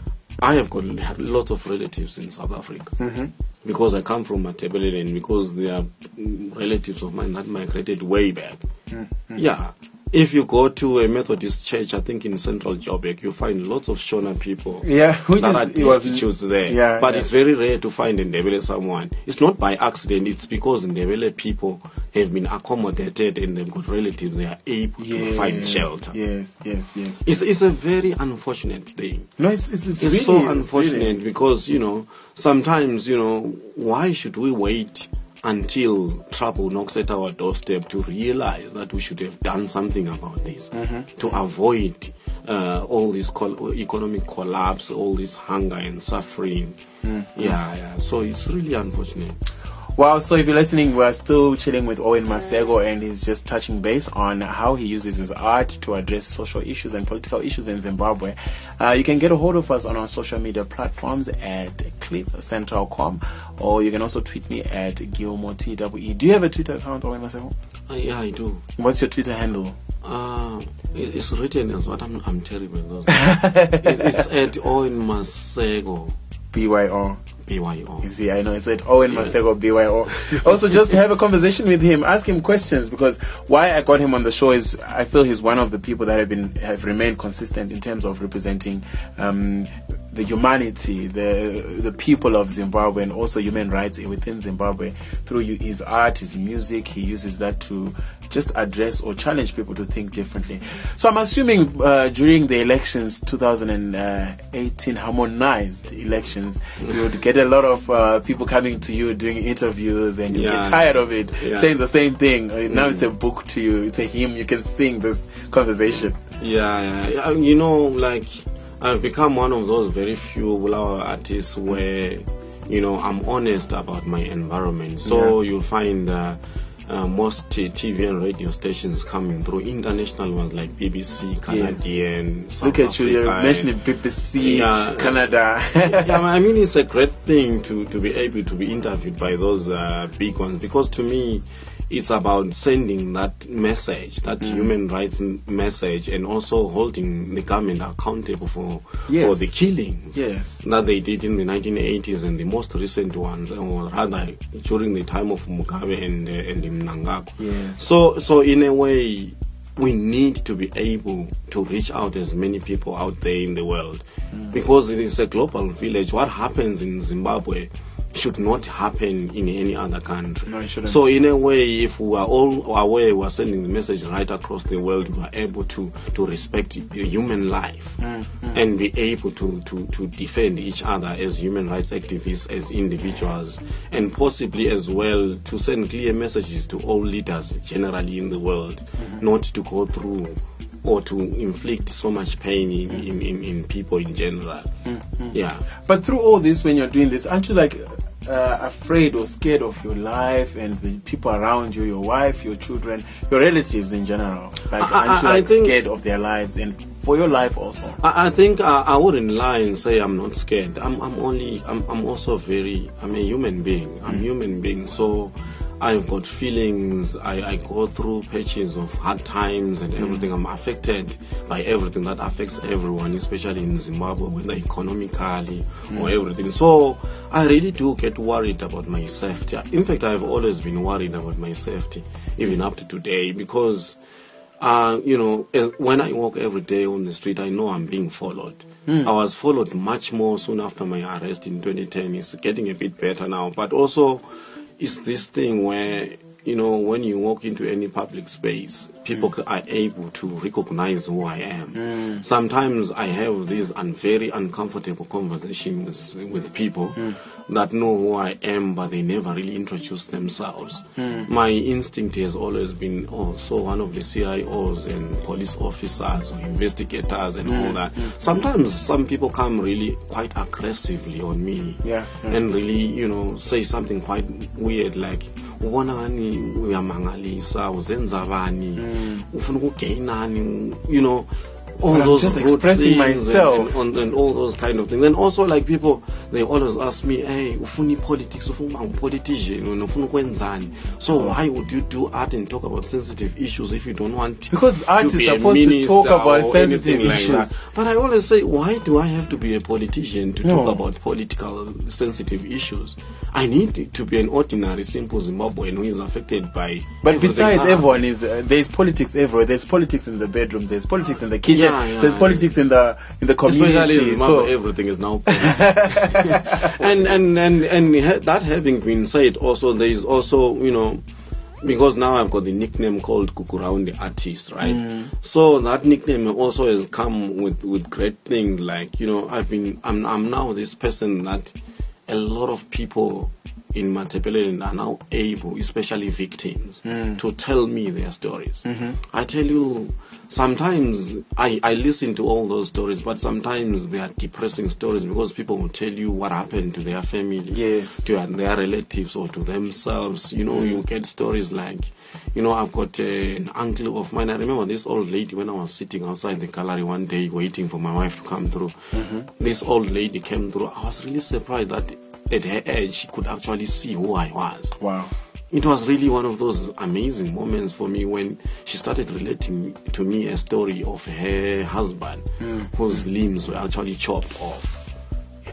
I have got lots of relatives in South Africa. Mhm. Because I come from Matebeleland, because they are mm, relatives of mine that migrated way back. Mhm. Yeah. If you go to a Methodist church, I think in Central Joburg, you find lots of Shona people Yeah, which that is, it are was destitutes there. Yeah, but yeah. it's very rare to find in Ndebele someone. It's not by accident, it's because Ndebele people have been accommodated and they've got relatives, they are able to Yes, find shelter. Yes, yes, yes. It's, it's a very unfortunate thing. No, it's it's, it's, It's really, so it's unfortunate really- because, you know, sometimes, you know, why should we wait until trouble knocks at our doorstep to realize that we should have done something about this, Mhm. to avoid uh, all this col- economic collapse, all this hunger and suffering. Mm. Yeah, yeah. So it's really unfortunate. Wow, so if you're listening, we're still chilling with Owen Masego, and he's just touching base on how he uses his art to address social issues and political issues in Zimbabwe. Uh, you can get a hold of us on our social media platforms at cliff central dot com, or you can also tweet me at Gilmore T W E. Do you have a Twitter account, Owen Masego? Uh, yeah, I do. What's your Twitter handle? Uh, it, it's written as what I'm, I'm terrible. Those it, it's at Owen Masego. B Y O. B Y O. You see, I know it's at Owen yeah. Masego B Y O. Also, just have a conversation with him, ask him questions, because why I got him on the show is I feel he's one of the people that have been have remained consistent in terms of representing um, the humanity, the the people of Zimbabwe, and also human rights within Zimbabwe through his art, his music. He uses that to just address or challenge people to think differently. So I'm assuming uh, during the elections, two thousand eighteen harmonized elections, you would get a lot of uh, people coming to you doing interviews, and you yeah. get tired of it, yeah. saying the same thing. Uh, now mm. it's a book to you, it's a hymn, you can sing this conversation. Yeah, yeah, yeah. You know, like, I've become one of those very few Bulawayo artists where, you know, I'm honest about my environment. So yeah. you'll find uh, uh, most t- TV and radio stations coming through, international ones like B B C, Canadian, yes. South Look at Africa. you, you're mentioning B B C, yeah, Canada. yeah, I mean, it's a great thing to, to be able to be interviewed by those uh, big ones, because to me, it's about sending that message, that mm. human rights message, and also holding the government accountable for yes. for the killings yes. that they did in the nineteen eighties and the most recent ones, or rather during the time of Mugabe and uh, and Mnangagwa. Yes. So so in a way, we need to be able to reach out as many people out there in the world, mm. because it is a global village. What happens in Zimbabwe should not happen in any other country. No, it shouldn't. So in a way, if we are all aware, we are sending the message right across the world, we are able to, to respect human life mm, mm. and be able to, to, to defend each other as human rights activists, as individuals, and possibly as well to send clear messages to all leaders generally in the world, mm-hmm. not to go through or to inflict so much pain in, mm. in, in, in people in general. Mm-hmm. Yeah. But through all this, when you're doing this, aren't you like uh, afraid or scared of your life and the people around you, your wife, your children, your relatives in general? Like, I, aren't you I, like I think scared of their lives and for your life also? I, I think I, I wouldn't lie and say I'm not scared. I'm, I'm only, I'm, I'm also very, I'm a human being. I'm a mm. human being. So I've got feelings, I, I go through patches of hard times and everything. Mm. I'm affected by everything that affects everyone, especially in Zimbabwe, whether economically mm. or everything. So I really do get worried about my safety. In fact, I've always been worried about my safety, even up to today, because Uh, you know, when I walk every day on the street, I know I'm being followed. Mm. I was followed much more soon after my arrest in twenty ten. It's getting a bit better now. But also, it's this thing where, you know, when you walk into any public space, people mm. are able to recognize who I am. Mm. Sometimes I have these un- very uncomfortable conversations with people mm. that know who I am, but they never really introduce themselves. Mm. My instinct has always been, oh, so one of the C I Os and police officers or investigators and mm. all that. Mm. Sometimes some people come really quite aggressively on me yeah. Yeah. and really, you know, say something quite weird like, ubona ngani uyamangalisa uzenza bani ufuna ukugainani, you know, all but those I'm just expressing myself and, and, and all those kind of things. And also, like, people, they always ask me, hey, ufuni politics, ufuna politician, ufuna kwenzani. So oh. why would you do art and talk about sensitive issues if you don't want to? Because art to is be supposed to talk about sensitive issues. Like that. But I always say, why do I have to be a politician to no. talk about political sensitive issues? I need to be an ordinary, simple Zimbabwean who is affected by. But besides, everyone is uh, there's politics everywhere. There's politics in the bedroom. There's politics in the kitchen. Yeah, yeah, there's politics yeah. in the in the community. Especially in Zimbabwe, so everything is now politics. and and and and ha- that having been said, also there is also, you know, because now I've got the nickname called Kukuraun the artist, right? Mm. So that nickname also has come with with great things, like, you know, I've been I'm I'm now this person that a lot of people in Matabeleland are now able, especially victims, mm. to tell me their stories. Mm-hmm. I tell you, sometimes I, I listen to all those stories, but sometimes they are depressing stories because people will tell you what happened to their family, yes, to their relatives or to themselves. You know, mm. you get stories like, you know, I've got uh, an uncle of mine. I remember this old lady when I was sitting outside the gallery one day waiting for my wife to come through. Mm-hmm. This old lady came through. I was really surprised that at her age she could actually see who I was. Wow. It was really one of those amazing moments for me when she started relating to me a story of her husband mm. whose limbs were actually chopped off.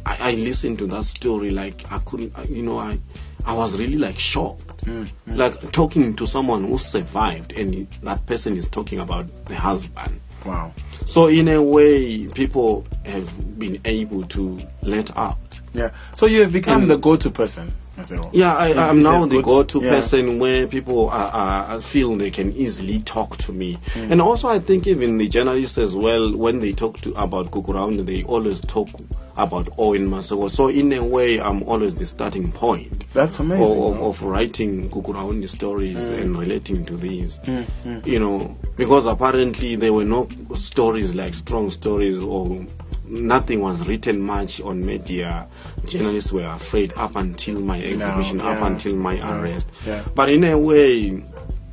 I, I listened to that story, like I couldn't, I- you know, I, I was really like shocked. Mm, mm. Like talking to someone who survived, and he- that person is talking about the husband. Wow. So in a way, people have been able to let out. Yeah. So you have become And- the go-to person. Masego. Yeah, I, Yeah, I'm it now says the good- go-to yeah. person where people are, are, feel they can easily talk to me. Mm. And also I think even the journalists as well, when they talk to about Gukurahundi, they always talk about Owen Masego. So in a way, I'm always the starting point That's amazing. of, of, bro. of writing Gukurahundi stories Mm. and relating to these. Mm, mm. You know, because apparently there were no stories like strong stories, or nothing was written much on media. Journalists were afraid up until my exhibition, No, up yeah, until my yeah, arrest. yeah. But in a way,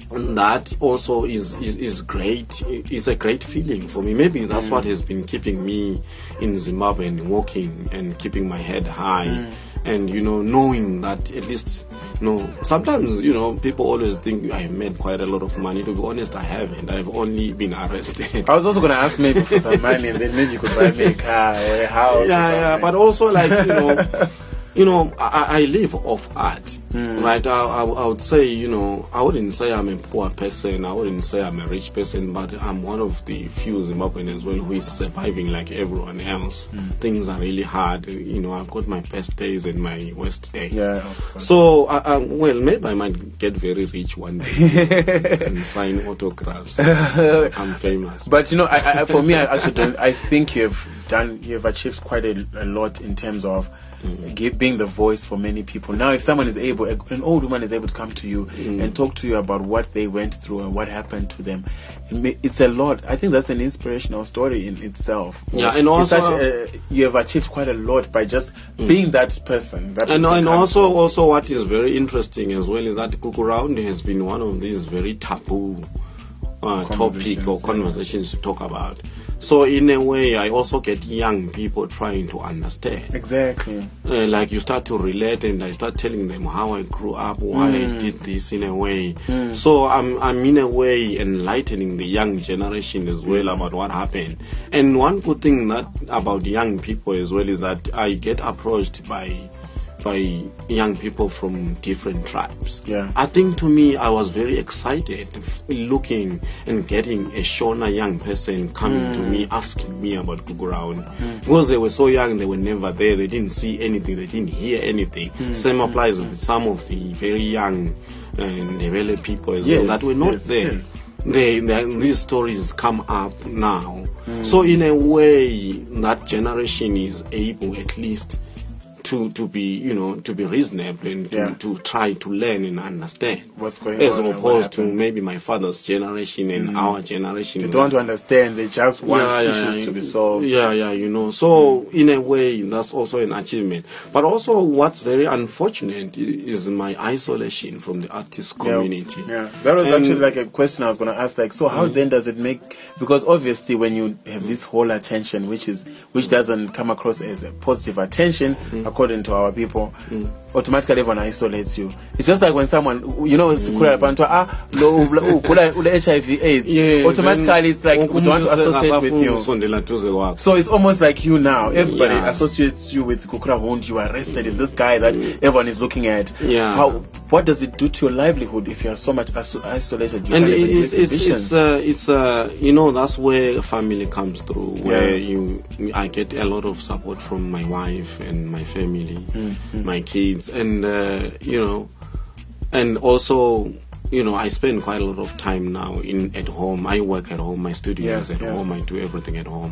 that also is, is, is great. It's a great feeling for me. Maybe that's Mm. what has been keeping me in Zimbabwe and walking and keeping my head high. Mm. And, you know, knowing that at least, you know, sometimes, you know, people always think I made quite a lot of money. To be honest, I haven't. I've only been arrested. I was also going to ask maybe for some money, and then maybe you could buy me a car or a house. or Yeah, yeah, something. but also like, you know, you know, I, I live off art, Mm. right? I, I, I would say, you know, I wouldn't say I'm a poor person. I wouldn't say I'm a rich person, but I'm one of the few Zimbabweans as well who is surviving like everyone else. Mm. Things are really hard. You know, I've got my best days and my worst days. Yeah, of course. So, I, I, well, maybe I might get very rich one day and sign autographs. I'm famous. But you know, I, I, for me, I actually don't. I think you've done, you've achieved quite a, a lot in terms of Mm. gi- being the voice for many people. Now, if someone is able, an old woman is able to come to you Mm. and talk to you about what they went through and what happened to them, it may, it's a lot. I think that's an inspirational story in itself. Yeah, and It's also- such a, you have achieved quite a lot by just Mm. being that person. That And, people and come also, to. also what is very interesting as well is that Gukurahundi has been one of these very taboo uh, topic Conversations, or yeah. conversations to talk about. So in a way, I also get young people trying to understand. Exactly. Uh, like you start to relate, and I start telling them how I grew up, why I Mm. did this in a way. Mm. So I'm, I'm in a way enlightening the young generation as well about what happened. And one good thing that about young people as well is that I get approached by by young people from different tribes. Yeah. I think to me, I was very excited f- looking and getting a Shona young person coming to Mm. me, asking me about Gukurahundi. Mm. Because they were so young, they were never there, they didn't see anything, they didn't hear anything. Mm. Same applies with some of the very young uh, Ndebele people as Yes, well that were not yes, there. yes. They, they, these stories come up now. Mm. So in a way, that generation is able at least to, to be, you know, to be reasonable and to, Yeah. to try to learn and understand. What's going As on? and what opposed to happened. maybe my father's generation and Mm. our generation. They don't want to understand. They just want issues to be solved. Yeah, yeah, you know. So in a way, that's also an achievement. But also, what's very unfortunate i- is my isolation from the artist Yeah, community. Yeah, that was And- actually like a question I was going to ask. Like, so how Mm. then does it make? Because obviously, when you have this whole attention, which is which doesn't come across as a positive attention, Mm. according to our people, Mm. automatically everyone isolates you. It's just like when someone, you know, sikula abantu, ah, lo lo- ukula- ule H I V AIDS. Yeah, automatically, then it's like we don't want to associate with you. Sondela duze kwakho. So it's almost like you now. Everybody Yeah. associates you with Gukurahundi. You are arrested. Is this guy that everyone is looking at? Yeah. How? What does it do to your livelihood if you are so much iso- isolated? You And can't even do it's, it's, exhibitions. it's, uh, it's uh, you know, that's where family comes through, where Yeah. you, I get a lot of support from my wife and my family, Mm, mm. my kids, and, uh, you know, and also, you know, I spend quite a lot of time now in at home. I work at home, my studio Yeah, is at yeah. home, I do everything at home.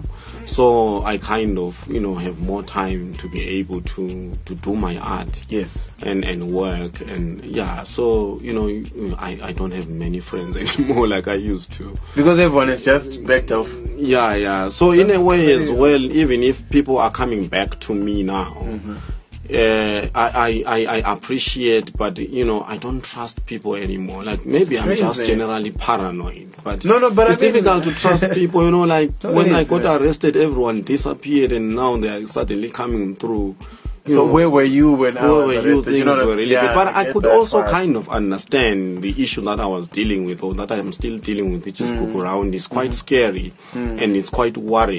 So I kind of, you know, have more time to be able to, to do my art Yes. and and work, and yeah, so you know, I, I don't have many friends anymore like I used to. Because everyone is just backed off. Yeah, yeah. So in That's a way as crazy. well, even if people are coming back to me now, Mhm. uh, I, I, I I appreciate, but you know, I don't trust people anymore. Like maybe I'm just crazy. generally paranoid, but No, no, but it's I mean- difficult to trust people. You know, like No, when it I is, got yeah. arrested, everyone disappeared, and now they are suddenly coming through. You So know. where were you when I Where was were arrested? you things know that- were really yeah, bad. But I, get could that also part. kind of understand the issue that I was dealing with, or that I am still dealing with, which is Mm. Gukurahundi. It's quite scary, Mm. and it's quite worrying.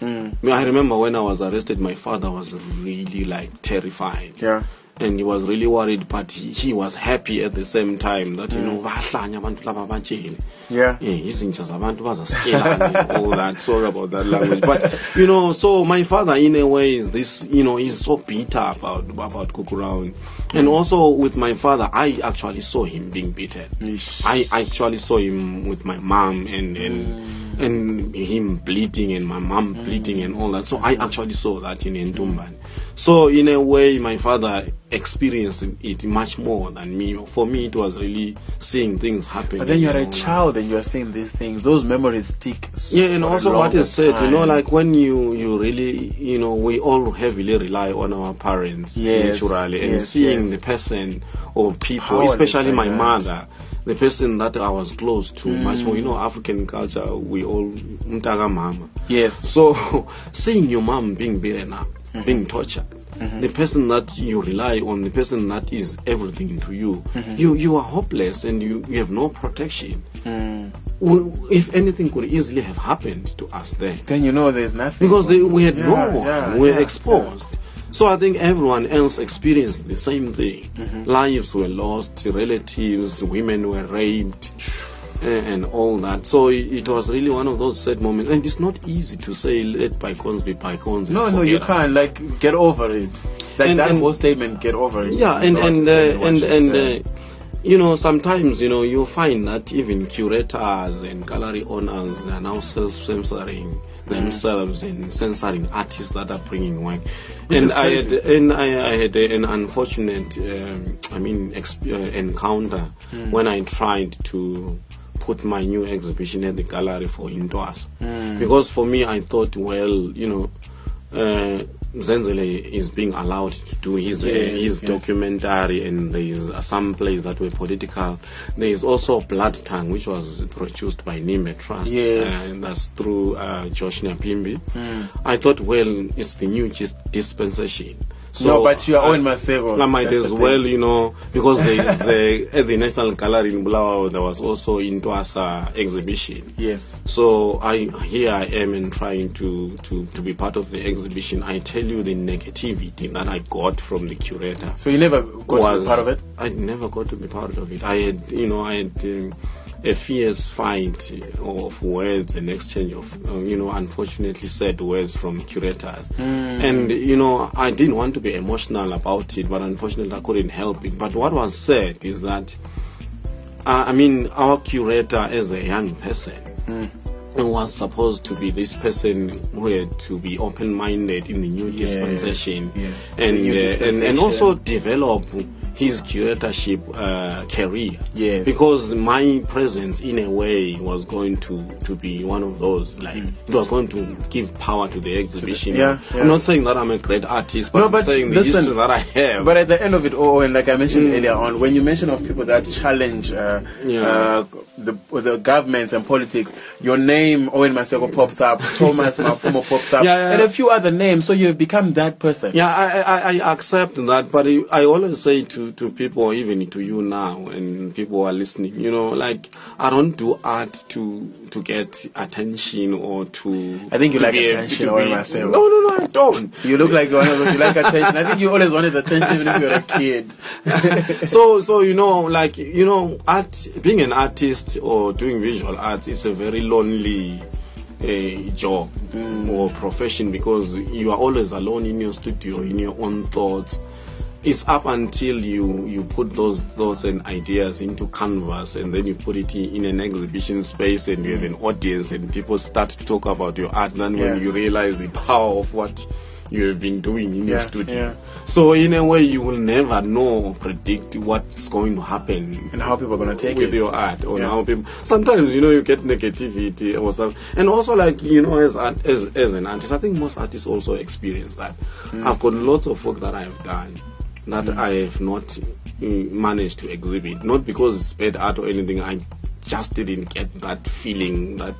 Mm. I mean, I remember when I was arrested, my father was really like terrified. Yeah. And he was really worried, but he, he was happy at the same time that, you know, bahlanya abantu laba bantshele. Yeah. Yeah, izinja zabantu bazasitshela all that. Sorry about that language. But, you know, so my father, in a way, is this, you know, he's so bitter about, about Kukuraun. And also with my father, I actually saw him being beaten. Yeesh. I actually saw him with my mom and, and, Mm. and him bleeding and my mom bleeding and all that. So I actually saw that in Ntumban. So in a way, my father experienced it much more than me. For me, it was really seeing things happen. But then you're a you know, child and you're saying these things. Those memories stick. Yeah, and for a also what longer is said, you know, time. like when you, you really, you know, we all heavily rely on our parents, Yes, naturally, and yes, seeing yes. the person or people, Powerless especially like my that. mother, the person that I was close to Mm. much more. You know, African culture, we all mtaga mama. Yes. So seeing your mom being beaten up, Mhm. being tortured, Mhm. the person that you rely on, the person that is everything to you, Mhm. you you are hopeless and you, you have no protection. Mm. Well, if anything could easily have happened to us there, Then you know there's nothing. because they, we had Yeah, no one, yeah, we were yeah, exposed. So I think everyone else experienced the same thing. Mhm. Lives were lost, relatives, women were raped, and, and all that. So it, it was really one of those sad moments. And it's not easy to say let bygones be bygones. and No, no, you forget can't. Like, get over it. Like And- that and- whole statement, get over it. Yeah, is and not and explaining uh, what and you and said. uh, you know, sometimes you know you find that even curators and gallery owners are now self-censoring themselves and censoring artists that are bringing work. Which and is I had crazy. and I, I had an unfortunate, um, I mean, exp- uh, encounter Mm. when I tried to put my new exhibition at the gallery for Indwas. Mm. Because for me, I thought, well, you know, uh, Zenzele is being allowed to do his uh, Yes, his yes. documentary, and there is uh, some plays that were political. There is also Blood Tongue, which was produced by Nimbe Trust, Yes. uh, and that's through uh, Josh Nyapimbi. Mm. I thought, well, it's the new dis- dispensation. So No, but you are I- Owen Masego. I might That's as the well, thing. you know, because there is the, at the National Gallery in Bulawayo, there was also Intwasa exhibition. Yes. So I here I am and trying to, to, to be part of the exhibition. I tell you the negativity that I got from the curator. So you never got to be part of it? I never got to be part of it. I had, you know, I had um, a fierce fight of words and exchange of, uh, you know, unfortunately said words from curators. Mm. And, you know, I didn't want to be emotional about it, but unfortunately I couldn't help it. But what was said is that, uh, I mean, our curator as a young person, Mm. was supposed to be this person who had to be open-minded in the new Yes, dispensation, yes. and, The new uh, and and dispensation. also develop his curatorship uh, career. Yes. Because my presence, in a way, was going to, to be one of those. Like Mm. it was going to give power to the exhibition. yeah, yeah. I'm not saying that I'm a great artist, but No, I'm but saying the listen, history that I have. But at the end of it all, and like I mentioned Mm. earlier on, when you mention of people that challenge uh, Yeah. uh, the the governments and politics, your name Owen Masego pops up, Thomas Mafumo pops up, Yeah, yeah, and yeah. a few other names. So you've become that person. Yeah, I, I, I accept that, but I I always say to, to people, even to you now, and people who are listening, you know, like, I don't do art to to get attention or to... I think you to like be a- attention, to or be- myself. No, no, no, I don't. You look like one of those, you like attention. I think you always wanted attention even if you were a kid. so, so you know, like, you know, art, being an artist or doing visual arts is a very lonely a job Mm. or profession, because you are always alone in your studio, in your own thoughts. It's up until you, you put those thoughts and ideas into canvas, and then you put it in, in an exhibition space, and you have an audience, and people start to talk about your art. Then Yeah. when you realize the power of what you have been doing in your Yeah, studio. yeah. So in a way, you will never know or predict what's going to happen And how people are going to take with it. your art, or Yeah. how people. Sometimes you know you get negativity or something, and also like you know as art, as as an artist, I think most artists also experience that. Mm. I've got lots of work that I've done that Mm. I have not uh, managed to exhibit, not because it's bad art or anything. I just didn't get that feeling that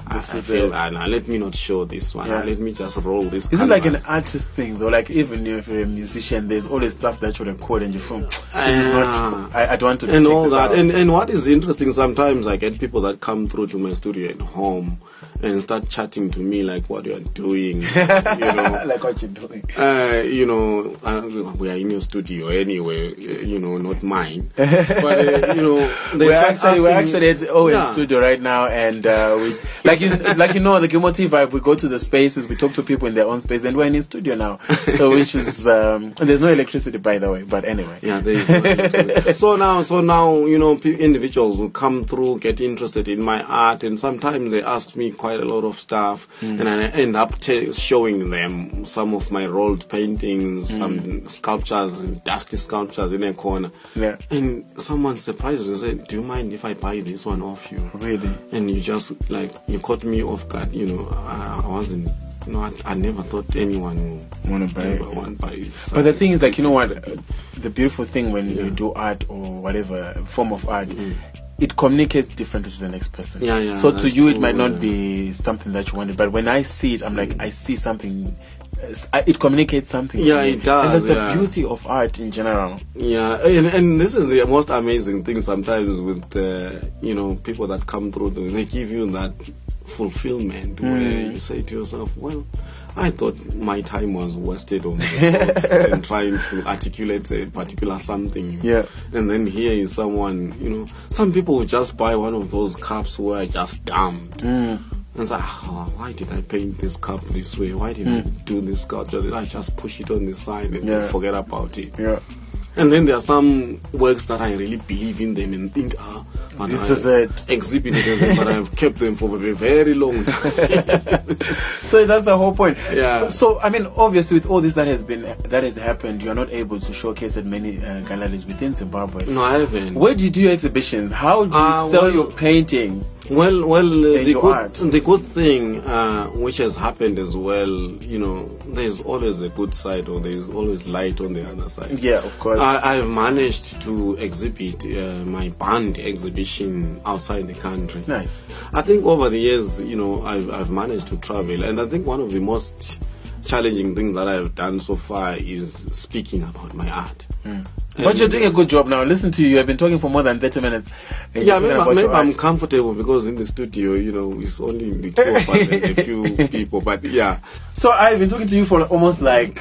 I, This I is feel, it. uh, nah, let me not show this one. Yeah. Let me just roll this. Isn't it like an canvas. artist thing though? Like even if you're a musician, there's always stuff that you record and you film. This is Ah. not, I, I don't want to and check all this that. out. And and what is interesting, sometimes I get people that come through to my studio at home and start chatting to me like what you are doing. you know, like what you're doing. uh, you know, uh, we are in your studio anyway. uh, You know, not mine. But uh, you know, they We're start actually we're asking me- actually at Owen's Yeah. studio right now, and uh, we like you like you know the Gilmore T vibe. We go to the spaces, we talk to people in their own space, and we're in his studio now. So which is um, and there's no electricity by the way, but anyway. Yeah, there is no so now, so now, you know, pe- individuals will come through, get interested in my art, and sometimes they ask me quite a lot of stuff, Mm. and I end up t- showing them some of my rolled paintings, Mm. some sculptures, dusty sculptures in a corner. Yeah. And someone surprises you, say, "Do you mind if I buy this one off you?" Really. And you just like you caught me off guard. You know, I, I wasn't. No, I, I never thought anyone would Want to buy it. ever want to buy it. But the thing is, like, you know what? uh, The beautiful thing when Yeah. you do art or whatever form of art, Mm. it communicates differently to the next person. Yeah, yeah, So to that's you, it true, might not yeah. be something that you wanted, but when I see it, I'm like, I see something. uh, s- I- It communicates something. to Yeah, me. it does, And that's yeah. the beauty of art in general. Yeah, and, and this is the most amazing thing sometimes with uh, you know, people that come through. They give you that fulfillment where Mm. you say to yourself, well, I thought my time was wasted on the thoughts and trying to articulate a particular something. Yeah. And then here is someone, you know, some people will just buy one of those cups where I just dumped. Mm. And say, oh, why did I paint this cup this way? Why did I do this sculpture? Did I just push it on the side and Yeah. forget about it? Yeah. And then there are some works that I really believe in them and think, ah, but This I is it. exhibited them, but I've kept them for a very long time. So that's the whole point. Yeah. So I mean, obviously, with all this that has been that has happened, you are not able to showcase at many uh, galleries within Zimbabwe. No, I haven't. Where do you do your exhibitions? How do you Uh, sell well- your painting? Well, well, uh, And the your good, art. the good thing uh, which has happened as well, you know, there's always a good side, or there's always light on the other side. Yeah, of course. I, I've managed to exhibit uh, my band exhibition outside the country. Nice. I think over the years, you know, I've, I've managed to travel, and I think one of the most challenging things that I've done so far is speaking about my art. Mm. But you're doing a good job now. Listen to you. You have been talking for more than thirty minutes. and Yeah, you're talking maybe, about maybe your I'm art. comfortable because in the studio, you know, it's only the two of us and a few people. But yeah, So I've been talking to you for almost like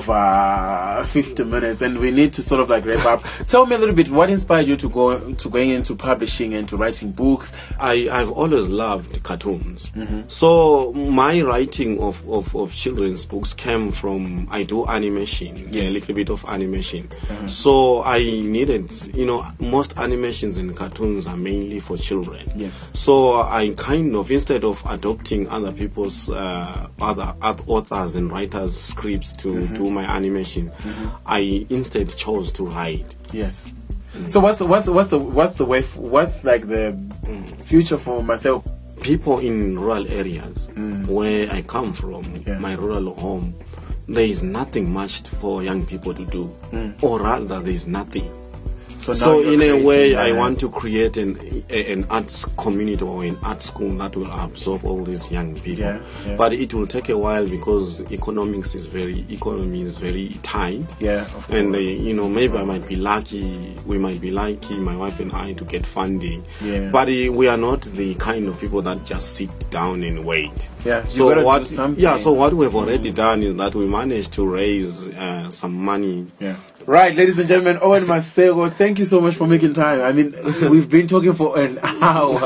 over fifty minutes, and we need to sort of like wrap up. Tell me a little bit what inspired you to go to going into publishing and to writing books. I, I've always loved cartoons. Mhm. So my writing of, of, of children's books came from, I do animation, Yes. a little bit of animation. Mhm. So I needed, you know, most animations and cartoons are mainly for children. Yes. So I kind of, instead of adopting other people's, uh, other, other authors and writers' scripts to Mhm. do my animation, Mhm. I instead chose to write. Yes. So what's the, what's the, what's the what's the way f- what's like the future for myself? People in rural areas Mm. where I come from, Yeah. my rural home, there is nothing much for young people to do, Mm. or rather, there is nothing. So, now So you're in a creating way, that. I want to create an a, an arts community or an art school that will absorb all these young people. Yeah, yeah. But it will take a while because economics is very economy is very tight. Yeah, of course. And uh, you know, maybe I might be lucky. We might be lucky, my wife and I, to get funding. Yeah. But uh, we are not the kind of people that just sit down and wait. yeah, you So gotta what? do something. Yeah. So what we've already done is that we managed to raise uh, some money. Yeah. Right, ladies and gentlemen, Owen Masego, thank you so much for making time. I mean, we've been talking for an hour,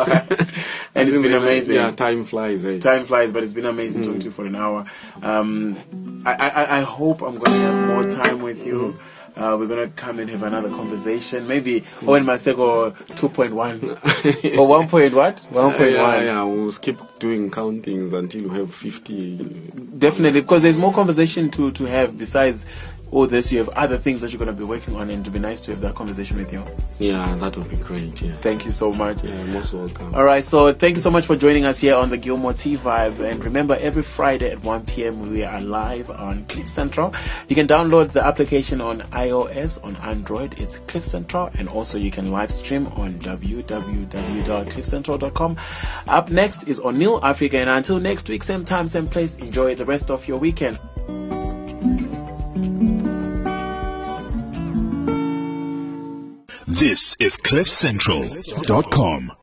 and it's been amazing. Yeah, time flies. Eh? Time flies, but it's been amazing talking to you for an hour. Um, I, I, I hope I'm going to have more time with you. Uh, we're going to come and have another conversation. Maybe Owen Masego two point one. Or one point what? one point one. Yeah, yeah, we'll keep doing countings until we have fifty. Definitely, because there's more conversation to, to have besides all this. You have other things that you're going to be working on, and it would be nice to have that conversation with you. Yeah, that would be great. Yeah. Thank you so much. Yeah, most welcome. All right, so thank you so much for joining us here on the Gilmore T Vibe. And remember, every Friday at one p.m. we are live on Cliff Central. You can download the application on iOS. On Android, it's Cliff Central. And also you can live stream on w w w dot cliff central dot com. Up next is O'Neill Africa. And until next week, same time, same place, enjoy the rest of your weekend. This is cliff central dot com.